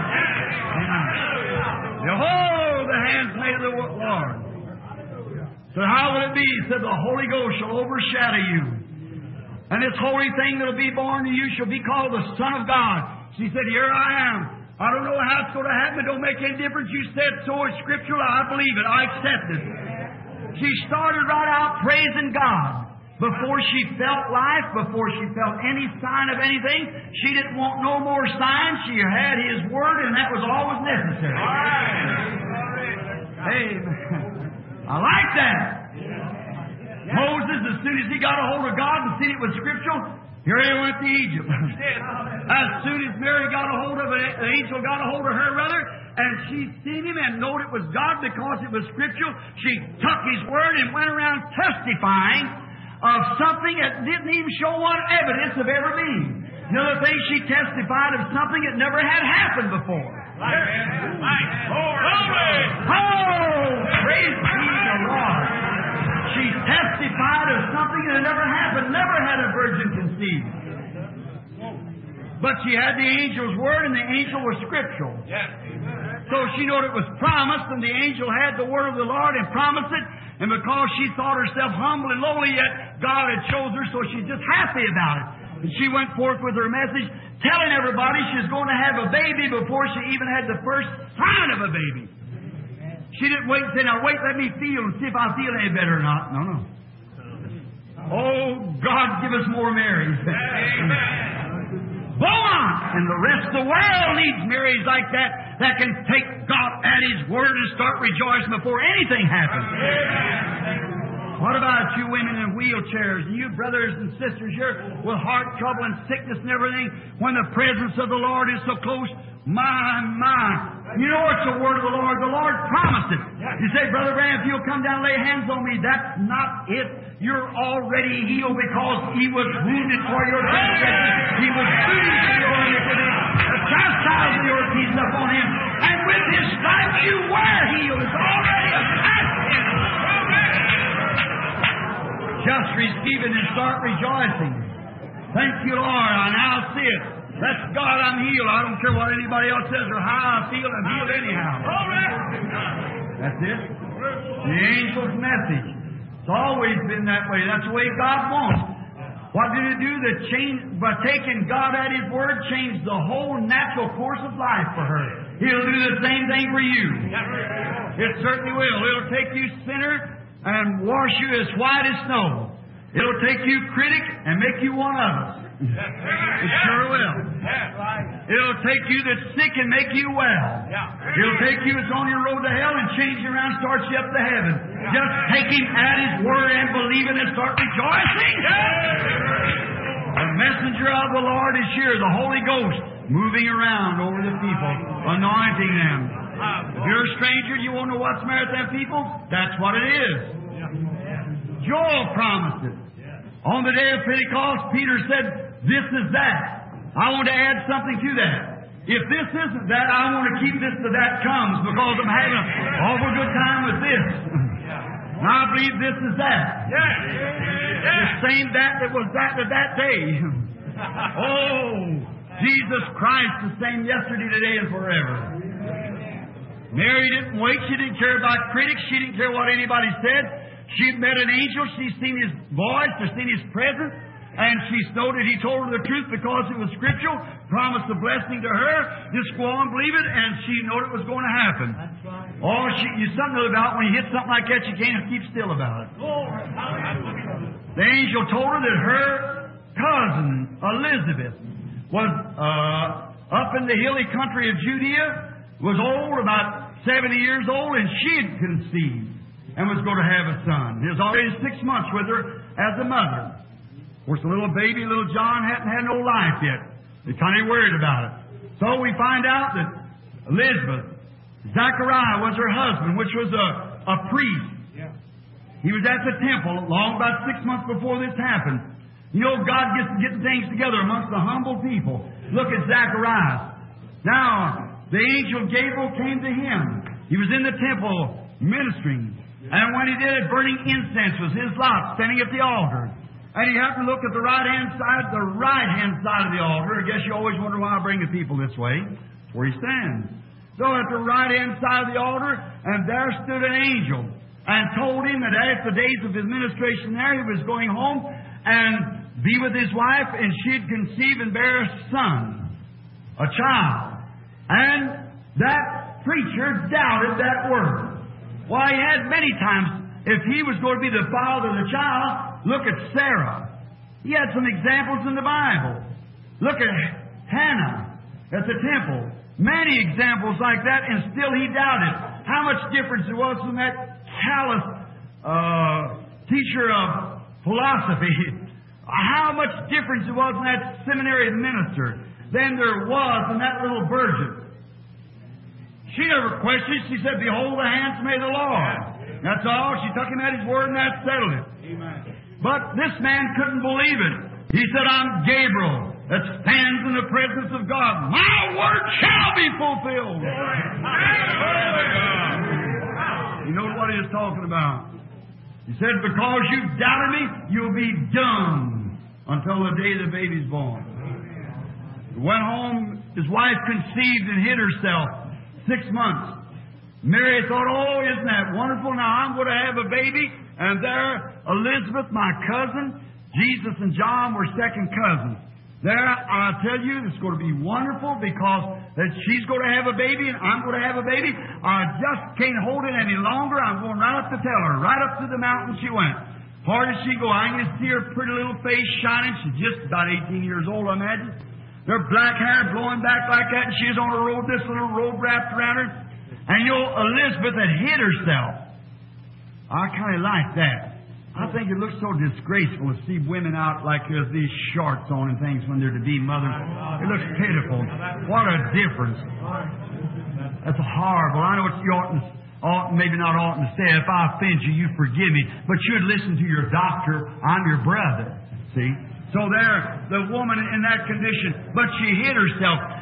Behold the handmaid of the Lord. So how will it be? He said, the Holy Ghost shall overshadow you. And this holy thing that will be born to you shall be called the Son of God. She said, Here I am. I don't know how it's going to happen. It don't make any difference. You said so. It's scriptural. I believe it. I accept it. She started right out praising God. Before she felt life, before she felt any sign of anything, she didn't want no more signs. She had His Word, and that was all was necessary. Amen. I like that. Moses, as soon as he got a hold of God and seen it was scriptural, here he went to Egypt. As soon as Mary got a hold of it, the angel got a hold of her, rather, and she seen him and knowed it was God because it was scriptural, she took His word and went around testifying of something that didn't even show one evidence of ever being. Another thing, she testified of something that never had happened before. Oh, praise be the Lord. She testified of something that never happened, never had a virgin conceived. But she had the angel's word, and the angel was scriptural. So she knew it was promised, and the angel had the word of the Lord and promised it. And because she thought herself humble and lowly, yet God had chose her, so she's just happy about it. And she went forth with her message, telling everybody she's going to have a baby before she even had the first sign of a baby. She didn't wait and say, now wait, let me feel and see if I feel any better or not. No. Oh, God, give us more Marys. Go on! And the rest of the world needs Marys like that can take God at His word and start rejoicing before anything happens. What about you women in wheelchairs and you brothers and sisters here with heart trouble and sickness and everything when the presence of the Lord is so close? My. You know it's the word of the Lord. The Lord promised it. You say, Brother Branham, if you'll come down and lay hands on me, that's not it. You're already healed because He was wounded for your transgressions. He was bruised for your iniquity. The chastisement of your peace upon Him. And with His stripes you were healed. It's already a past tense. Just receive it and start rejoicing. Thank you, Lord. I now see it. That's God, I'm healed. I don't care what anybody else says or how I feel. I'm healed anyhow. That's it. The angel's message. It's always been that way. That's the way God wants. What did it do? By taking God at His Word, changed the whole natural course of life for her. He'll do the same thing for you. It certainly will. It'll take you sinner and wash you as white as snow. It'll take you critic and make you one of us. It sure will. It'll take you that's sick and make you well. It'll take you that's on your road to hell and change you around, starts you up to heaven. Just take Him at His Word and believe it and start rejoicing. The messenger of the Lord is here, the Holy Ghost, moving around over the people, anointing them. If you're a stranger and you won't know what's the matter with them people, that's what it is. Joel promised it. On the day of Pentecost, Peter said, this is that. I want to add something to that. If this isn't that, I want to keep this till that comes because I'm having an awful good time with this. And I believe this is that. The same that was that to that day. Oh, Jesus Christ, the same yesterday, today, and forever. Mary didn't wait. She didn't care about critics. She didn't care what anybody said. She'd met an angel. She'd seen His voice. She'd seen His presence. And she noted He told her the truth because it was scriptural. Promised a blessing to her. Just go on, believe it. And she knew it was going to happen. That's right. Oh, you something about when you hit something like that, you can't keep still about it. The angel told her that her cousin, Elizabeth, was up in the hilly country of Judea, was old, about 70 years old, and she had conceived and was going to have a son. He was already 6 months with her as a mother. Of course, the little baby, little John, hadn't had no life yet. They're kind of worried about it. So we find out that Elizabeth, Zachariah was her husband, which was a priest. He was at the temple long about 6 months before this happened. You know, God gets getting things together amongst the humble people. Look at Zacharias. Now, the angel Gabriel came to him. He was in the temple ministering. And when he did it, burning incense was his lot, standing at the altar. And he happened to look at the right-hand side of the altar. I guess you always wonder why I bring the people this way. That's where he stands. So at the right-hand side of the altar, and there stood an angel and told him that after the days of his ministration there, he was going home and be with his wife, and she'd conceive and bear a son, a child. And that preacher doubted that word. Why, he had many times, if he was going to be the father of the child, look at Sarah. He had some examples in the Bible. Look at Hannah at the temple. Many examples like that, and still he doubted. How much difference there was from that callous teacher of philosophy. How much difference there was in that seminary minister than there was in that little virgin. She never questioned. She said, behold the handsmaid of the Lord. That's all. She took him at his word and that settled it. Amen. But this man couldn't believe it. He said, I'm Gabriel that stands in the presence of God. My word shall be fulfilled. You know what he was talking about. He said, because you've doubted me, you'll be dumb until the day the baby's born. He went home. His wife conceived and hid herself. 6 months. Mary thought, oh, isn't that wonderful? Now I'm going to have a baby. And there, Elizabeth, my cousin, Jesus and John were second cousins. There, I tell you, it's going to be wonderful because that she's going to have a baby and I'm going to have a baby. I just can't hold it any longer. I'm going right up to tell her. Right up to the mountain she went. Far did she go? I can see her pretty little face shining. She's just about 18 years old, I imagine. Her black hair blowing back like that, and she's on a robe, this little robe wrapped around her. And you know, Elizabeth had hid herself. I kind of like that. I think it looks so disgraceful to see women out like these shorts on and things when they're to be mothers. It looks pitiful. What a difference. That's horrible. I know what you maybe not ought to say. If I offend you, you forgive me. But you'd listen to your doctor. I'm your brother. See? So there, the woman in that condition, but she hid herself.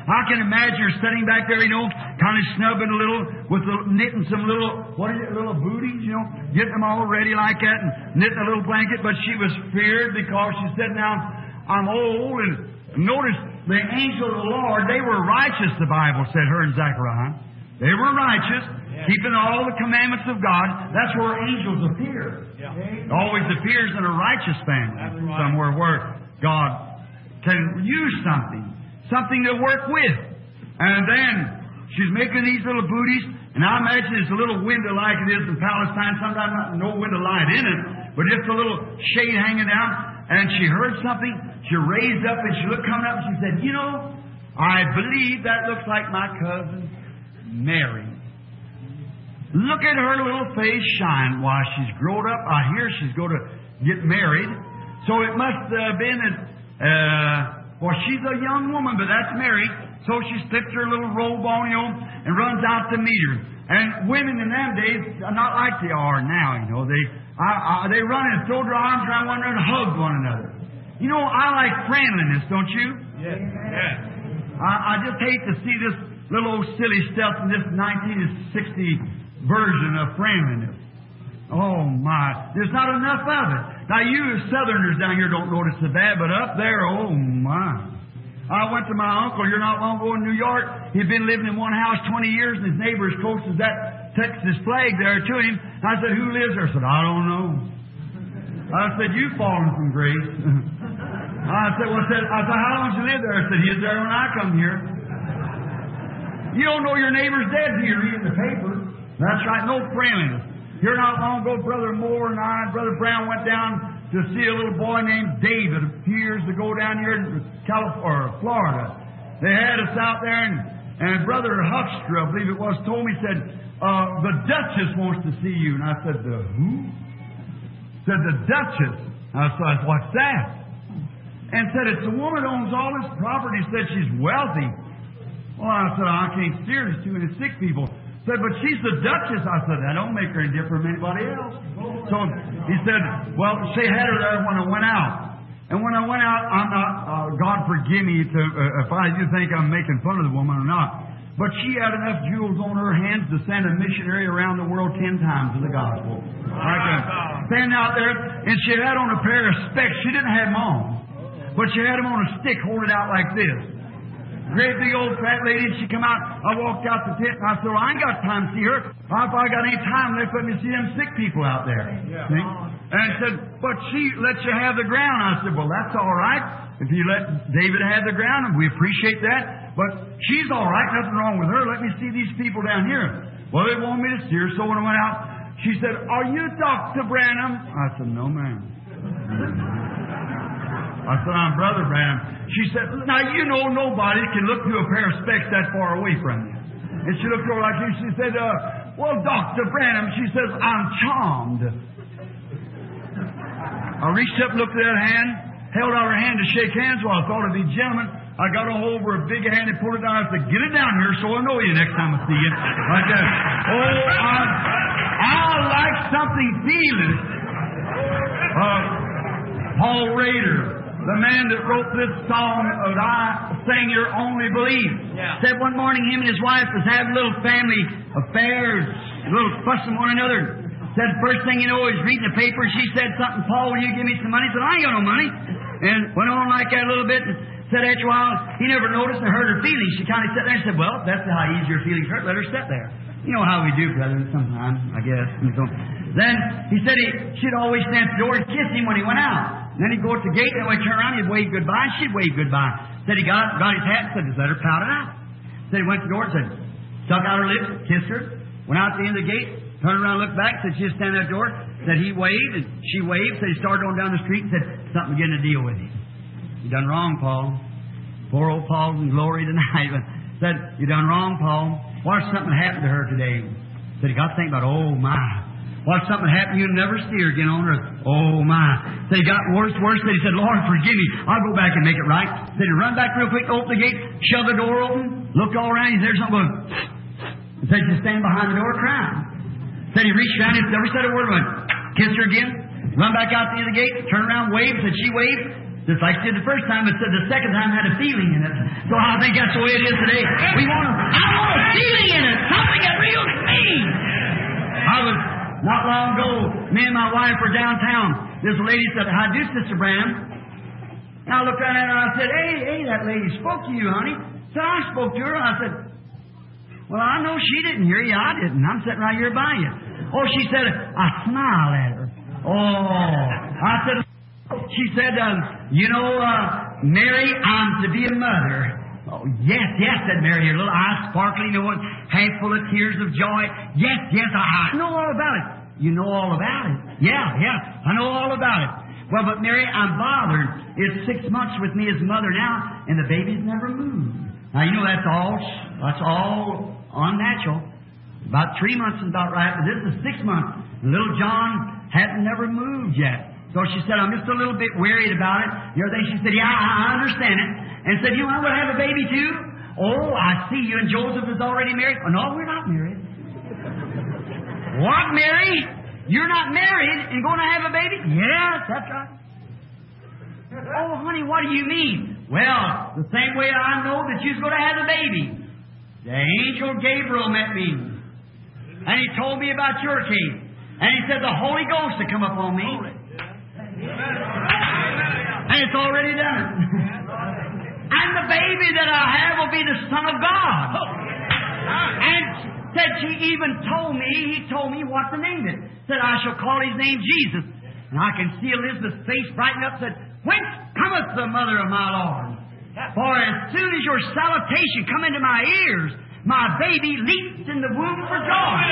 I can imagine her sitting back there, kind of snubbing a little, knitting some little, little booties, getting them all ready like that, and knitting a little blanket. But she was feared because she said, now, I'm old, and notice the angel of the Lord, they were righteous, the Bible said, her and Zechariah. They were righteous, keeping all the commandments of God. That's where angels appear. It always appears in a righteous family, somewhere where God can use something to work with. And then she's making these little booties, and I imagine it's a little window like it is in Palestine. Sometimes no window light in it, but just a little shade hanging down. And she heard something. She raised up and she looked coming up and she said, I believe that looks like my cousin Mary. Look at her little face shine. Why, she's grown up. I hear she's going to get married. So it must have been well, she's a young woman, but that's Mary. So she slips her little robe on, and runs out to meet her. And women in them days are not like they are now, They run and throw their arms around one another and hug one another. I like friendliness, don't you? Yes. I just hate to see this little old silly stuff in this 1960 version of friendliness. Oh, my. There's not enough of it. Now, you Southerners down here don't notice so bad, but up there, oh, my. I went to my uncle here not long ago in New York. He'd been living in one house 20 years, and his neighbor as close as that Texas flag there to him. I said, who lives there? I said, I don't know. I said, you've fallen from grace. I said, how long did you live there? I said, he was there when I come here. You don't know your neighbor's dead till you read in the paper. That's right, no friendliness. Here not long ago, Brother Moore and I, Brother Brown went down to see a little boy named David a few years ago down here in Florida. They had us out there, and Brother Huckster, I believe it was, told me, said, the Duchess wants to see you. And I said, the who? Said, the Duchess. I said, what's that? And said, it's a woman who owns all this property. Said, she's wealthy. Well, I said, I can't see her. There's too many sick people. Said, but she's the Duchess. I said, that don't make her any different from anybody else. So he said, well, she had her there when I went out. And when I went out, I'm not, God forgive me if I do think I'm making fun of the woman or not. But she had enough jewels on her hands to send a missionary around the world 10 times with the gospel. I can stand out there, and she had on a pair of specs. She didn't have them on, but she had them on a stick holding out like this. Great big old fat lady, and she come out. I walked out the tent, and I said, well, I ain't got time to see her. If I got any time left, let me see them sick people out there. Yeah. See? And I said, but she lets you have the ground. I said, well, that's all right. If you let David have the ground, we appreciate that. But she's all right, nothing wrong with her. Let me see these people down here. Well, they wanted me to see her, so when I went out, she said, are you Dr. Branham? I said, no, ma'am. I said, I'm Brother Branham. She said, now, nobody can look through a pair of specs that far away from you. And she looked over like this. She said, well, Dr. Branham, she says, I'm charmed. I reached up and looked at that hand, held out her hand to shake hands. Well, I thought it'd be gentlemen. I got a hold over a big hand and pulled it down. I said, get it down here so I know you next time I see you. Like that. Oh, I like something feeling. Paul Rader, the man that wrote this song that I sang Your Only Belief, said one morning him and his wife was having little family affairs, a little fussing one another. Said first thing you know, he's reading the paper. She said something, Paul, will you give me some money? He said, I ain't got no money. And went on like that a little bit. And said after a while, he never noticed and hurt her feelings. She kind of sat there and said, well, that's how easy your feelings hurt. Let her sit there. You know how we do, brother, sometimes, I guess. And so, then he said she'd always stand at the door and kiss him when he went out. And then he'd go at the gate, and when he'd turn around, he'd wave goodbye, and she'd wave goodbye. Said he got his hat and said, just let her pout it out. Said he went to the door and said, stuck out her lips, kissed her, went out to the end of the gate, turned around, looked back, said she was standing at the door, said he waved, and she waved, said he started on down the street and said, something getting to deal with him. You done wrong, Paul. Poor old Paul's in glory tonight. But said, you done wrong, Paul. What if something happened to her today? Said he got to think about, oh my. What if something happened, you'd never see her again on earth? Oh my. Said he got worse. Said he said, Lord, forgive me. I'll go back and make it right. Said he run back real quick, open the gate, shove the door open, looked all around, he's there, something going. And said she's standing behind the door crying. Said he reached around, he never said a word, went, kissed her again, run back out to the end of the gate, turned around, waved, said she waved. Just like she did the first time, but said the second time had a feeling in it. So I think that's the way it is today. I want a feeling in it, something that real me. I was, not long ago, me and my wife were downtown. This lady said, "How do, Sister Branham?" And I looked at her and I said, hey, that lady spoke to you, honey. So I spoke to her. I said, "Well, I know she didn't hear you. I didn't. I'm sitting right here by you." Oh, she said, I smiled at her. Oh, I said, she said, "Mary, I'm to be a mother." "Oh, yes," said Mary, her little eyes sparkling, one half full of tears of joy. Yes, I know all about it." "You know all about it?" Yeah, I know all about it." "Well, but Mary, I'm bothered. It's 6 months with me as mother now, and the baby's never moved." Now, you know that's all unnatural. About 3 months is about right, but this is 6 months. Little John hadn't never moved yet. So she said, "I'm just a little bit worried about it." The other day she said, "Yeah, I understand it." And said, "You want to have a baby too?" "Oh, I see you and Joseph is already married." "Oh, no, we're not married." "What, Mary? You're not married and going to have a baby?" "Yes, that's right." "Oh, honey, what do you mean?" "Well, the same way I know that you're going to have a baby. The angel Gabriel met me, and he told me about your case. And he said the Holy Ghost had come upon me. And it's already done. And the baby that I have will be the Son of God. And said he told me what to name it. Said, "I shall call his name Jesus." And I can see Elizabeth's face brighten up, said, "Whence cometh the mother of my Lord? For as soon as your salutation come into my ears, my baby leaps in the womb for joy."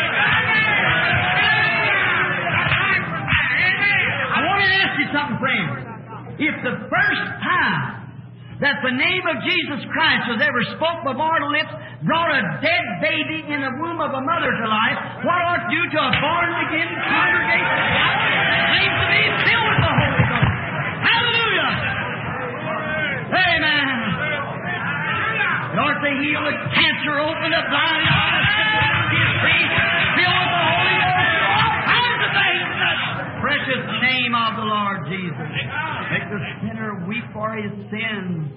I want to ask you something, friends. If the first time that the name of Jesus Christ was ever spoke by mortal lips brought a dead baby in the womb of a mother to life, what ought to do to a born-again congregation? Seems to be filled with the Holy Ghost. Hallelujah! Amen. It ought to heal the cancer, open the blind eyes, filled with the Holy Ghost, all kinds of things. Precious name of the Lord Jesus. Make the sinner weep for his sins.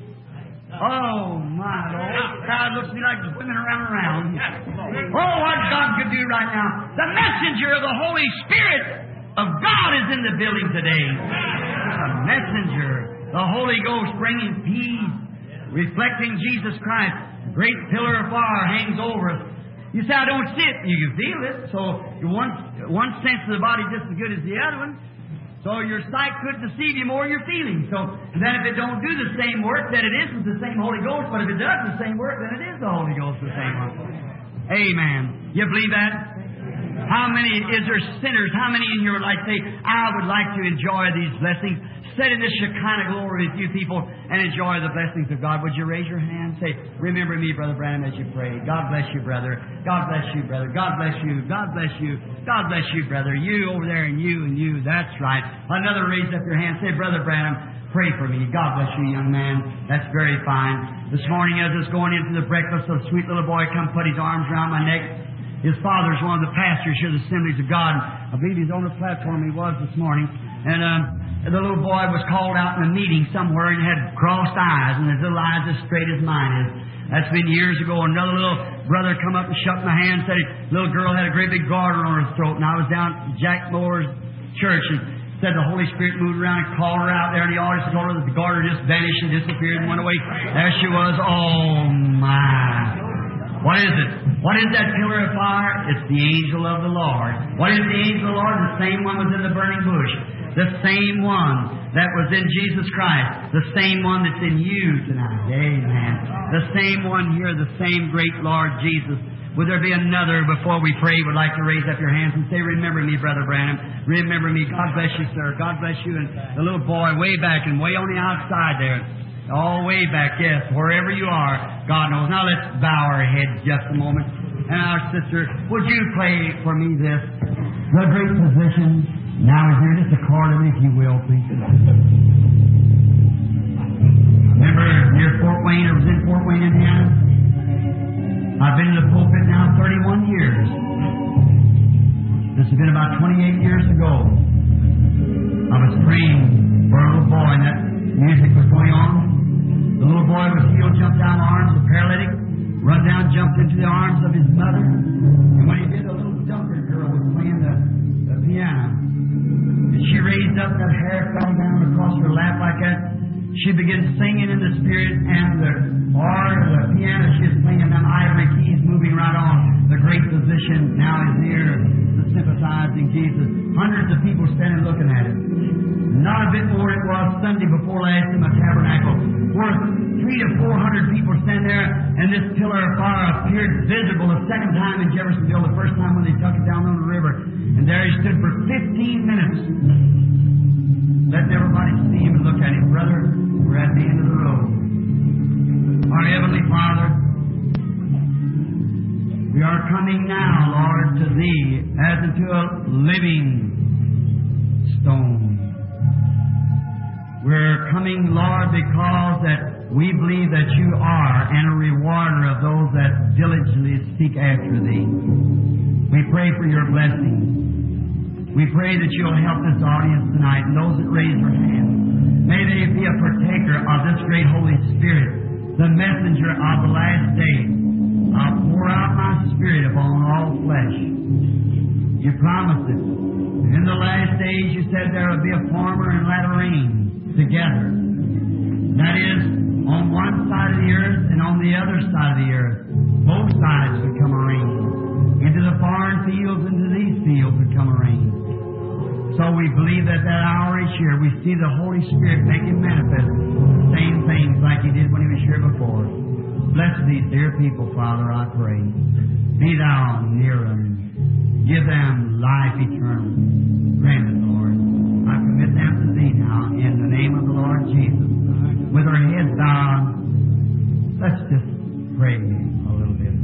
Oh, my Lord. God looks to me like swimming around. Oh, what God could do right now. The messenger of the Holy Spirit of God is in the building today. A messenger. The Holy Ghost bringing peace, reflecting Jesus Christ. A great pillar of fire hangs over us. You say, "I don't see it." You can feel it. So one sense of the body just as good as the other one. So your sight could deceive you more than your feelings. So then if it don't do the same work, then it isn't the same Holy Ghost. But if it does the same work, then it is the Holy Ghost, the same one. Amen. You believe that? How many is there sinners? How many in your life say, "I would like to enjoy these blessings"? Sit in this Shekinah glory with you people and enjoy the blessings of God. Would you raise your hand? Say, "Remember me, Brother Branham," as you pray. God bless you, brother. God bless you, brother. God bless you. God bless you. God bless you, brother. You over there and you and you. That's right. Another raise up your hand. Say, "Brother Branham, pray for me." God bless you, young man. That's very fine. This morning as I was going into the breakfast, a sweet little boy come put his arms around my neck. His father's one of the pastors here at the Assemblies of God. I believe he's on the platform. He was this morning. And the little boy was called out in a meeting somewhere and had crossed eyes, and his little eyes as straight as mine is. That's been years ago. Another little brother come up and shook my hand and said his little girl had a great big garter on her throat. And I was down at Jack Moore's church and said the Holy Spirit moved around and called her out there in the audience and told her that the garter just vanished and disappeared and went away. There she was. Oh, my. What is it? What is that pillar of fire? It's the angel of the Lord. What is the angel of the Lord? The same one was in the burning bush. The same one that was in Jesus Christ. The same one that's in you tonight. Amen. The same one here, the same great Lord Jesus. Would there be another before we pray would like to raise up your hands and say, "Remember me, Brother Branham. Remember me." God bless you, sir. God bless you. And the little boy way back and way on the outside there. All way back, yes. Wherever you are, God knows. Now let's bow our heads just a moment. And our sister, would you play for me this? The great physician. Now is here, just a chord of it, if you will, please. Remember near Fort Wayne, I was in Fort Wayne, Indiana. I've been in the pulpit now 31 years. This has been about 28 years ago. I was praying for a little boy, and that Music was going on. The little boy was healed, jumped down the arms of the paralytic, run down, jumped into the arms of his mother. And when he did, a little younger girl was playing the piano. And she raised up, that hair fell down across her lap like that. She began singing in the Spirit, and the piano she was playing, them ivory keys moving right on. The great physician now is near to sympathize in Jesus. Hundreds of people standing looking at it. Not a bit more it was Sunday before last in the tabernacle, where 300 to 400 people stand there, and this pillar of fire appeared visible the second time in Jeffersonville, the first time when they took it down on the river. And there he stood for 15 minutes, letting everybody see him and look at him. Brother, we're at the end of the road. Our Heavenly Father, we are coming now, Lord, to Thee as into a living stone. We're coming, Lord, because that we believe that You are and a rewarder of those that diligently seek after Thee. We pray for Your blessing. We pray that You'll help this audience tonight and those that raise their hands. May they be a partaker of this great Holy Spirit, the messenger of the last day. I'll pour out My Spirit upon all flesh. You promised it. In the last days You said there would be a former and latter rain together. That is, on one side of the earth and on the other side of the earth. Both sides would come a rain. Into the foreign fields, into these fields would come a rain. So we believe that hour is here. We see the Holy Spirit making manifest the same things like He did when He was here before. Bless these dear people, Father, I pray. Be Thou near them. Give them life eternal. Grant it, Lord. I commit them to Thee now in the name of the Lord Jesus. With our heads bowed, let's just pray a little bit.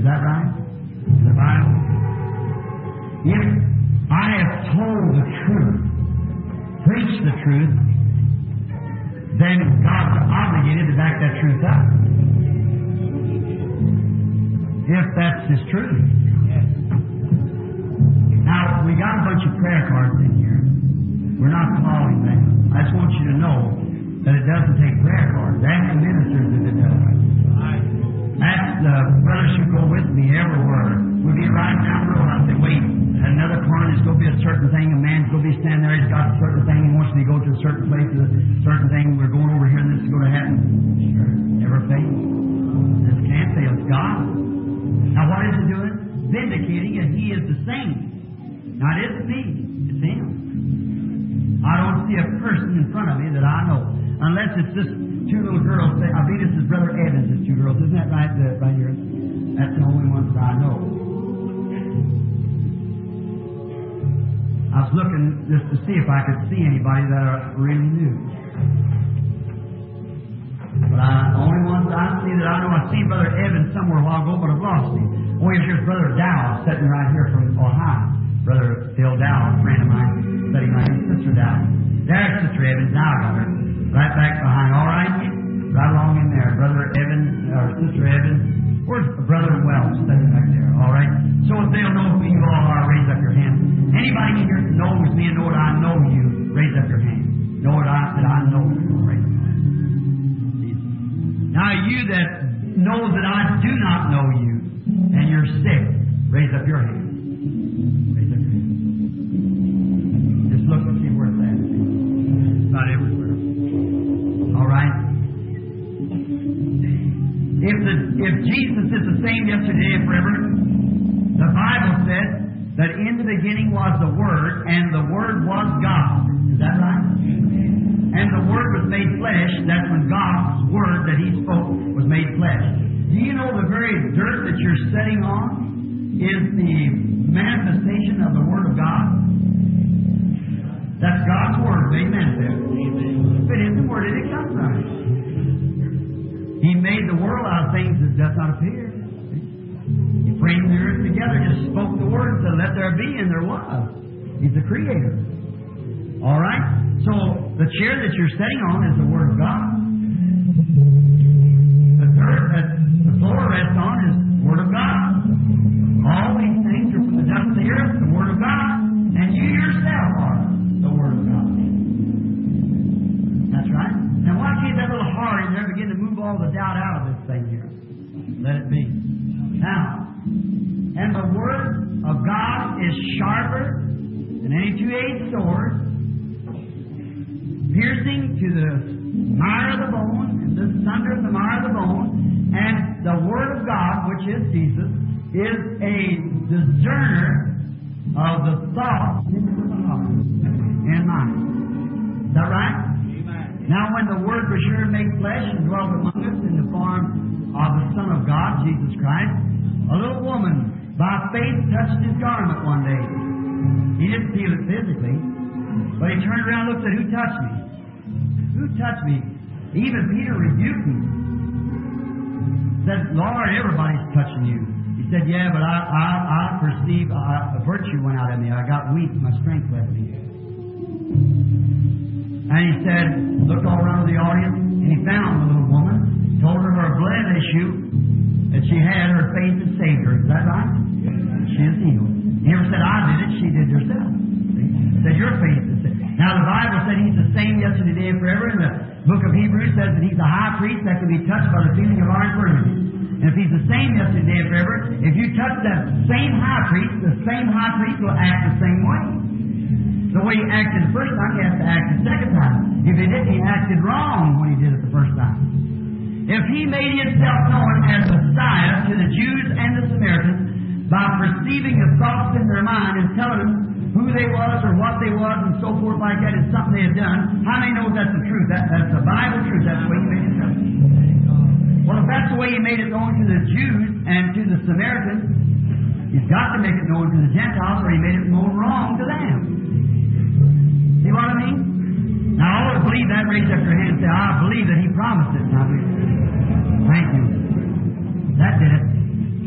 that right? In the Bible? If I have told the truth, preached the truth, then God's obligated to back that truth up. If that's His truth. Now, we got a bunch of prayer cards in here. We're not calling them. I just want you to know that it doesn't take prayer cards. Ask the ministers if it does. Ask the brothers who go with me everywhere. We'll be riding down the road. I'll say, wait, at another corner there's going to be a certain thing. A man's going to be standing there. He's got a certain thing. He wants me to go to a certain place. A certain thing. We're going over here and this is going to happen. Sure. Never fails. This can't fail. It's God. Now what is it doing? Vindicating that He is the same. Now it isn't me. It's Him. I don't see a person in front of me that I know. Unless it's just two little girls. I believe this is Brother Evans' two girls. Isn't that right? Right here? That's the only ones that I know. I was looking just to see if I could see anybody that I really knew. But the only ones I see that I know, I've seen Brother Evans somewhere a while ago, but I've lost him. Oh, here's Brother Dow sitting right here from Ohio. Brother Bill Dow, a friend of mine, sitting right here. Sister Dow. There's Sister Evans. Now I got her. Right back behind. All right? Right along in there. Brother Evans, or Sister Evans. Where's Brother Wells sitting back there? All right? So if they'll know who you all are, raise up your hand. Anybody in here that knows me and know that I know you, raise up your hand. Know that I know you. Raise up your hand. Now you that know that I do not know you and you're sick, raise up your hand. Raise up your hand. Just look and see where it's at. It's not everywhere. All right? If Jesus is the same yesterday and forever, the Bible said that in the beginning was the Word, and the Word was God. Is that right? And the Word was made flesh. That's when God's Word that He spoke was made flesh. Do you know the very dirt that you're sitting on is the manifestation of the Word of God? That's God's Word made manifest. If it isn't, where did it come from? He made the world out of things that does not appear. He framed the earth together, just spoke the Word and said, let there be, and there was. He's the Creator. All right? So, the chair that you're sitting on is the Word of God. The dirt that the floor rests on is the Word of God. All these things are from the dust of the earth, the Word of God. And you yourself are the Word of God. That's right. Now, why can't that little heart in there begin to move all the doubt out of this thing here? Let it be. Now, and the Word of God is sharper than any two-edged sword, piercing to the marrow of the bone, and the sunder of the marrow of the bone, and the Word of God, which is Jesus, is a discerner of the thoughts of the heart and mind. Is that right? Now, when the Word was sure made flesh and dwelt among us in the form of the Son of God, Jesus Christ, a little woman, by faith, touched His garment one day. He didn't feel it physically, but he turned around and looked at who touched me. Who touched me? Even Peter rebuked him. Said, Lord, everybody's touching you. He said, yeah, but I perceive a virtue went out of me. I got weak. My strength left me. And he said, looked all around the audience, and he found the little woman, told her blood issue that she had, her faith had saved her. Is that right? She is healed. He never said, I did it. She did herself. He said, your faith is saved. Now, the Bible said He's the same yesterday, today, and forever. And the book of Hebrews says that He's a high priest that can be touched by the feeling of our infirmities. And if He's the same yesterday, today, and forever, if you touch that same high priest, the same high priest will act the same way. The way He acted the first time, He has to act the second time. If He didn't, He acted wrong when He did it the first time. If He made Himself known as Messiah to the Jews and the Samaritans by perceiving the thoughts in their mind and telling them who they was or what they was and so forth like that is something they had done, how many know that's the truth? That's the Bible truth. That's the way He made it known. Well, if that's the way He made it known to the Jews and to the Samaritans, He's got to make it known to the Gentiles, or He made it known wrong to them. See what I mean? Now, all that believe that, raise up your hand and say, I believe that He promised it. Now, thank you. That did it.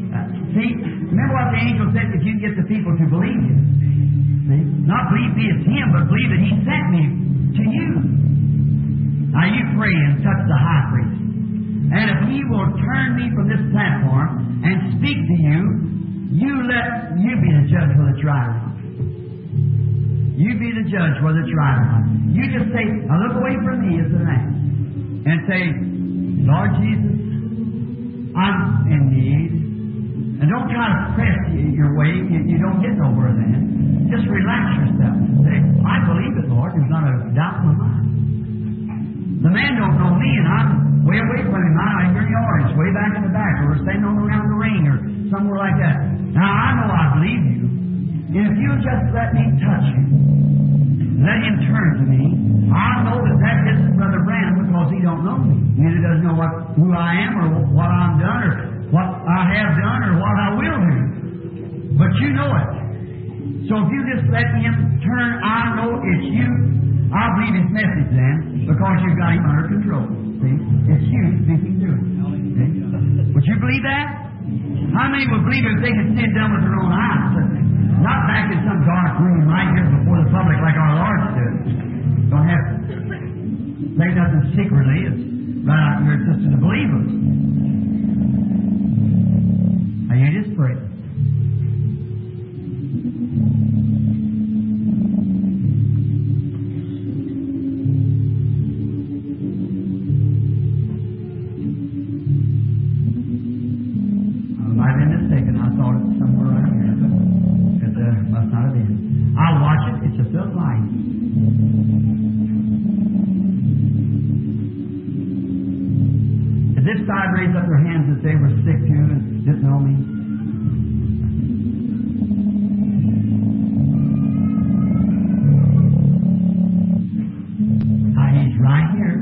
See, remember what the angel said, if you can get the people to believe you. See? Not believe me it's Him, but believe that He sent me to you. Now you pray and touch the high priest. And if He will turn me from this platform and speak to you, you be the judge whether it's right or not. You be the judge whether it's right or not. You just say, now look away from me as the man, and say, Lord Jesus, I'm in need. And don't try to press your way. You don't get nowhere then. Just relax yourself. Say, I believe it, Lord. There's not a doubt in my mind. The man don't know me, and I'm way away from him. I hear the audience way back in the back, or we're standing around the ring, or somewhere like that. Now, I know I believe you. And if you just let me touch him, let him turn to me, I know that isn't Brother Branham because he don't know me. Neither does know who I am, or what I'm done, or what I have done, or what I will do. But you know it. So if you just let him turn, I know it's you. I believe his message then, because you've got him under control. See? It's you speaking to him. See? Would you believe that? How many would believe if they could see it done with their own eyes? Not back in some dark room right here before the public like our Lord stood. Don't have to say nothing secretly. It's right out here just to the believers. Now you just pray. Raise up their hands that they were sick too and didn't know me. Now he's right here.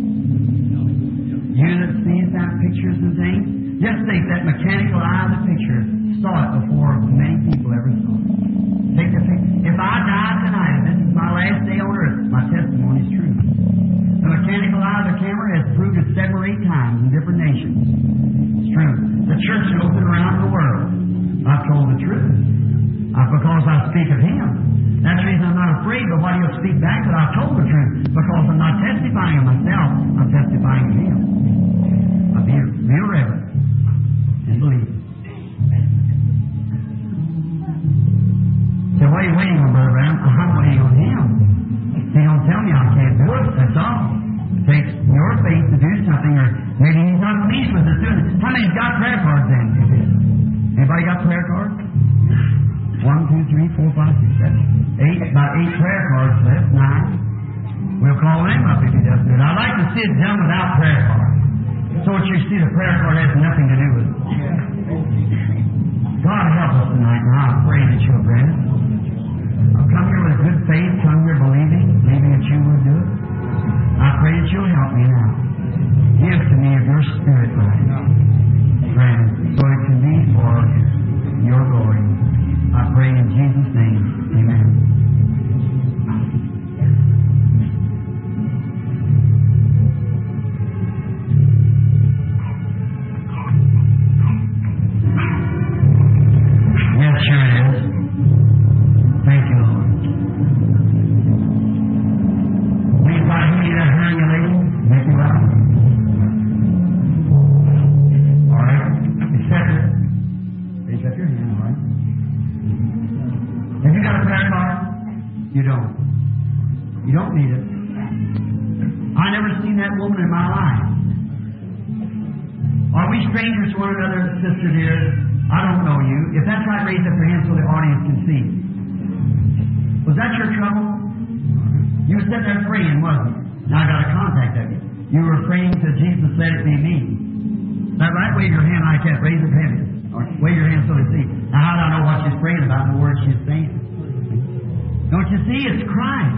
You that sees that pictures and things, just think that mechanical eye of the picture saw it before many people ever saw it. Take the picture. If I die tonight, and this is my last day on earth, my testimony is true. The mechanical eye of the camera has proved it 7 or 8 times in different nations. It's true. The church is open around the world. I've told the truth. Because I speak of Him. That's the reason I'm not afraid of what He'll speak back, but I've told the truth. Because I'm not testifying of myself, I'm testifying of Him. I'll be real reverent and believe. So what are you waiting on, Brother Branham? I'm waiting on Him. He don't tell me I can't do it. That's all. It takes your faith to do something, or maybe He's not pleased with us doing it. How many's got prayer cards then? Anybody got prayer cards? 1, 2, 3, 4, 5, 6, 7, 8. About 8 prayer cards left. 9. We'll call them up if he doesn't do it. I'd like to see it done without prayer cards. So what you see, the prayer card has nothing to do with it. God help us tonight. Now I pray that you'll grant it. I'll come here with good faith, come here believing that you will do it. I pray that you'll help me now. Give to me of your Spirit, Lord. Grant it, so it can be for your glory. I pray in Jesus' name. Amen. Yes, sure it is. Thank you, Lord. Please, by healing that hearing you, lady, make you well. All right. Accept it. Raise up your hand, all right? Have you got a prayer card? You don't. You don't need it. I never seen that woman in my life. Are we strangers to one another, sister dear? I don't know you. If that's right, raise up your hand so the audience can see. Was that your trouble? You were sitting there praying, wasn't it? Now I got a contact of you. You were praying to Jesus, let it be me. Is that right? Wave your hand like that. Raise it heavy. Or wave your hand so they see. Now how do I know what she's praying about and the words she's saying? Don't you see? It's Christ.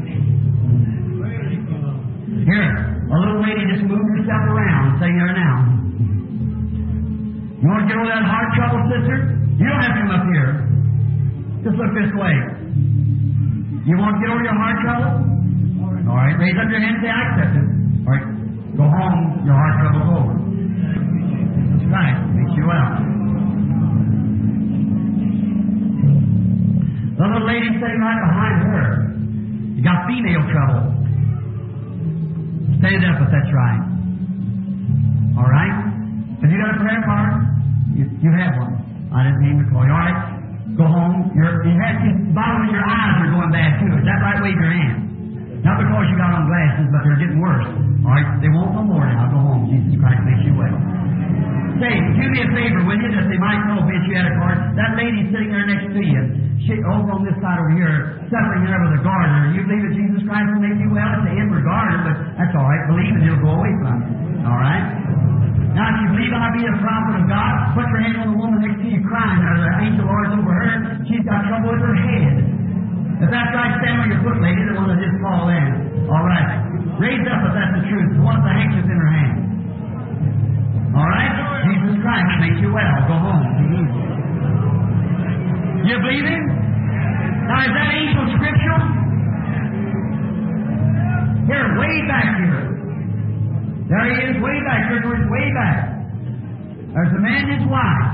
Here, a little lady just moved herself around. Say there now. You want to get over that heart trouble, sister? You don't have to come up here. Just look this way. You want to get over your heart trouble? All right. Raise up your hand and say, I accept it. All right. Go home. Your heart trouble's over. That's right. Makes you well. sitting right behind her. You got female trouble. Stand up if that's right. All right? Have you got a prayer card? You have one. I didn't mean to call you. All right? Go home. The bottom of your eyes are going bad too. Is that right? Wave your hand. Not because you got on glasses, but they're getting worse. All right? They won't no more now. Go home. Jesus Christ makes you well. Say, do me a favor, will you, that they might know if you had a card. That lady sitting there next to you, she over on this side over here, suffering there with a garter. You believe that Jesus Christ will make you well? It's an inward garter, but that's all right. Believe it, it'll go away from you. All right? Now, if you believe I be a prophet of God, put your hand on the woman next to you crying. Or the angel Lord's over her. She's got trouble with her head. If that's right, stand on your foot, lady, the one that just fall in. All right. Raise up if that's the truth. The one with the handkerchief in her hand. All right? Jesus Christ makes you well. Go home. You believe Him? Now, is that angel scriptural? Here, way back here. There he is, way back here. Way back. There's a man and his wife.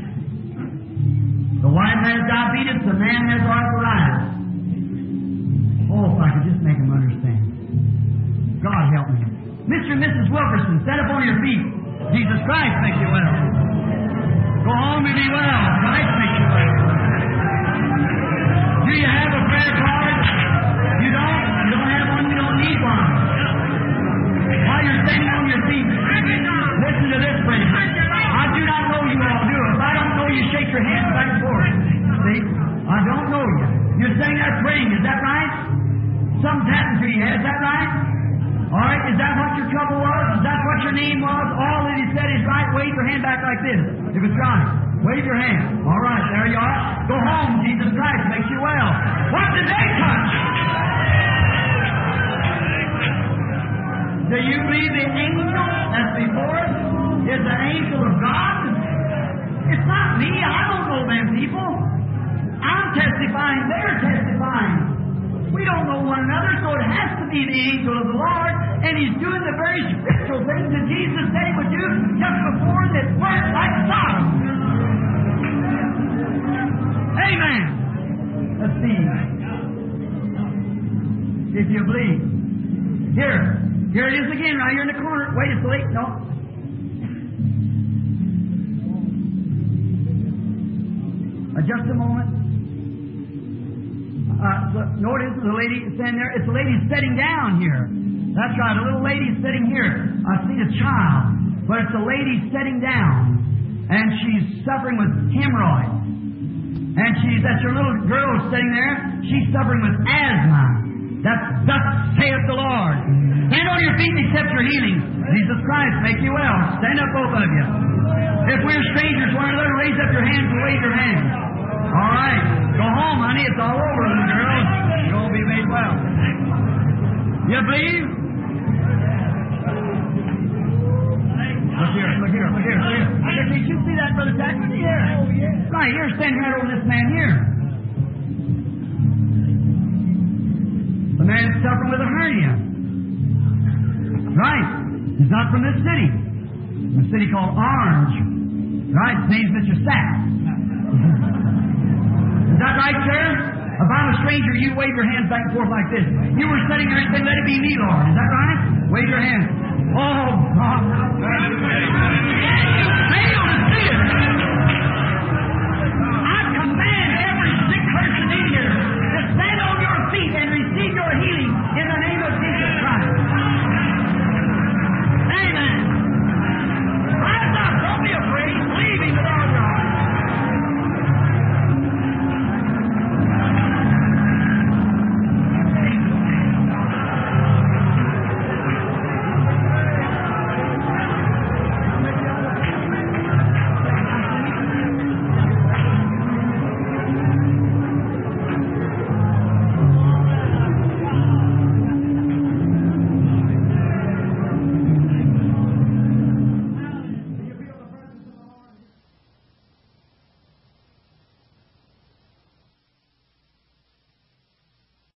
The wife has diabetes, the man has arthritis. Oh, if I could just make him understand. God help me. Mr. and Mrs. Wilkerson, stand up on your feet. Jesus Christ makes you well. Go home and be well. Christ makes you well. Do you have a prayer card? You don't? You don't have one? You don't need one. While you're standing on your feet, listen to this, friend. I do not know you all, do. If I don't know you, shake your hands back and forth. See? I don't know you. You're sitting there praying. Is that right? Something's happened to you. Is that right? All right, is that what your trouble was? Is that what your name was? All that he said is right. Wave your hand back like this. If it's right, wave your hand. All right, there you are. Go home. Jesus Christ makes you well. What did they touch? Do you believe the angel that's before us is the angel of God? It's not me. I don't know them people. I'm testifying. They're testifying. We don't know one another, so it has to be the angel of the Lord, and He's doing the very scriptural things that Jesus said He would do just before that went like Sodom. Amen. Let's see. If you believe. Here it is again, right here in the corner. Wait, it's late. No. Just a moment. Notice the lady standing there. It's a lady sitting down here. That's right, a little lady sitting here. I see a child, but it's a lady sitting down, and she's suffering with hemorrhoids. And that's your little girl sitting there. She's suffering with asthma. That's thus saith the Lord. Stand on your feet and accept your healing. Jesus Christ make you well. Stand up, both of you. If we're strangers, one another, raise up your hands and wave your hands. All right. Go home, honey. It's all over, little girl. You'll be made well. You believe? Look here. Did you see that, Brother Jackson? Here. Right here, standing right over this man here. The man's suffering with a hernia. Right. He's not from this city. From a city called Orange. Right. His name's Mr. Sachs. Is that right, sir? If I'm a stranger, you wave your hands back and forth like this. You were sitting there and said, "Let it be me, Lord." Is that right? Wave your hands. Oh, God.